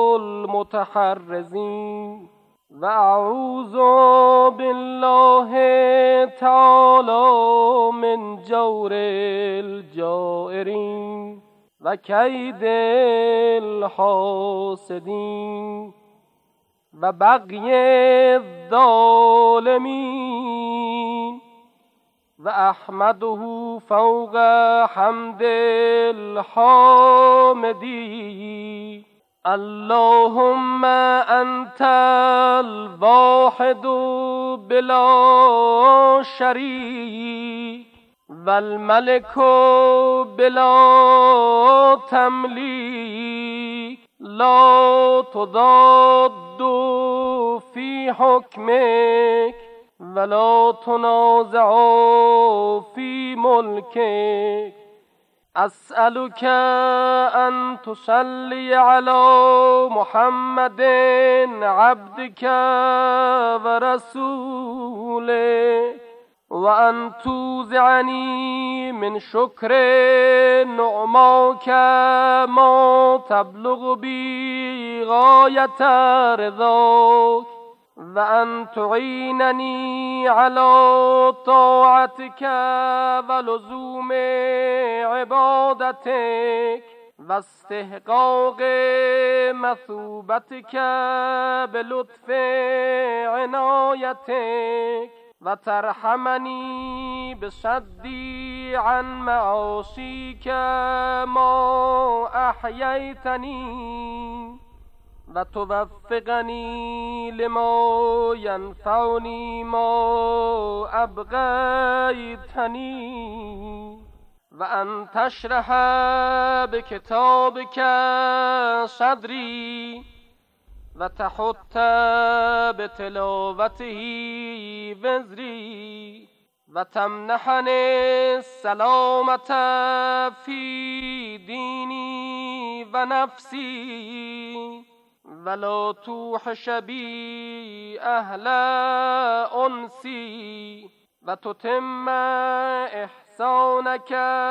المتحرزین و اعوذ باللہ تعالی من جور الجائرین و کید الحاسدین و بغی الظالمین و احمده فوق حمد الحامدی. اللهم انت الواحد بلا شریک والملك بلا تملیک لا تضاد في حكمك ولا تنازع في ملكك. أسألك أن تصلي على محمد عبدك ورسولك وأن توزعني من شكر نعماك ما تبلغ بي غاية رضاك وأن تعينني على طاعتك ولزوم عبادتك واستحقاق مثوبتك بلطف عنايتك وترحمني بصدي عن معاصيك ما أحييتني وتوفقني لما ينفعني ما أبغيتني وأن تشرح بكتابك صدري وتحط بتلاوته وزري وتمنحني السلامة في ديني ونفسي ولا توحش بي أهل أنسي وتتم إحسانك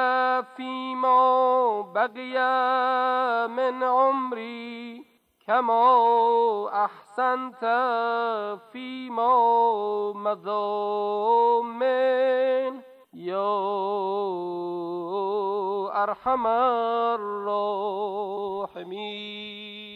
فيما بقي من عمري كما أحسنت فيما مضى من يا أرحم الراحمين.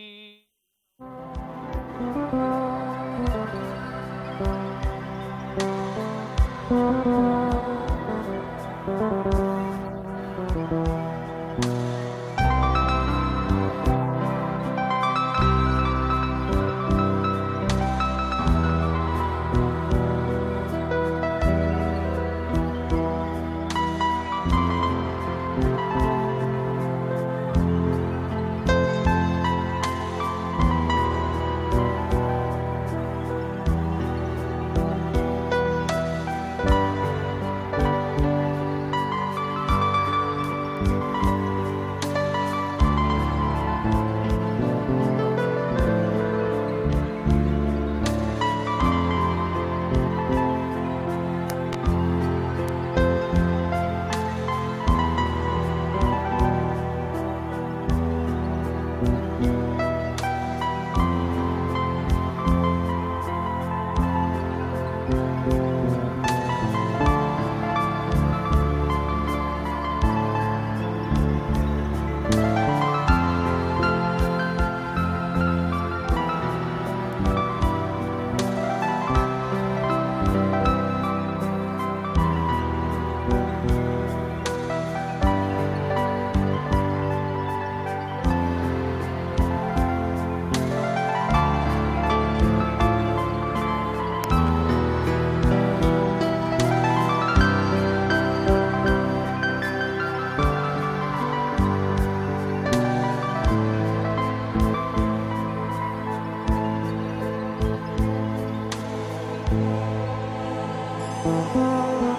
Thank you.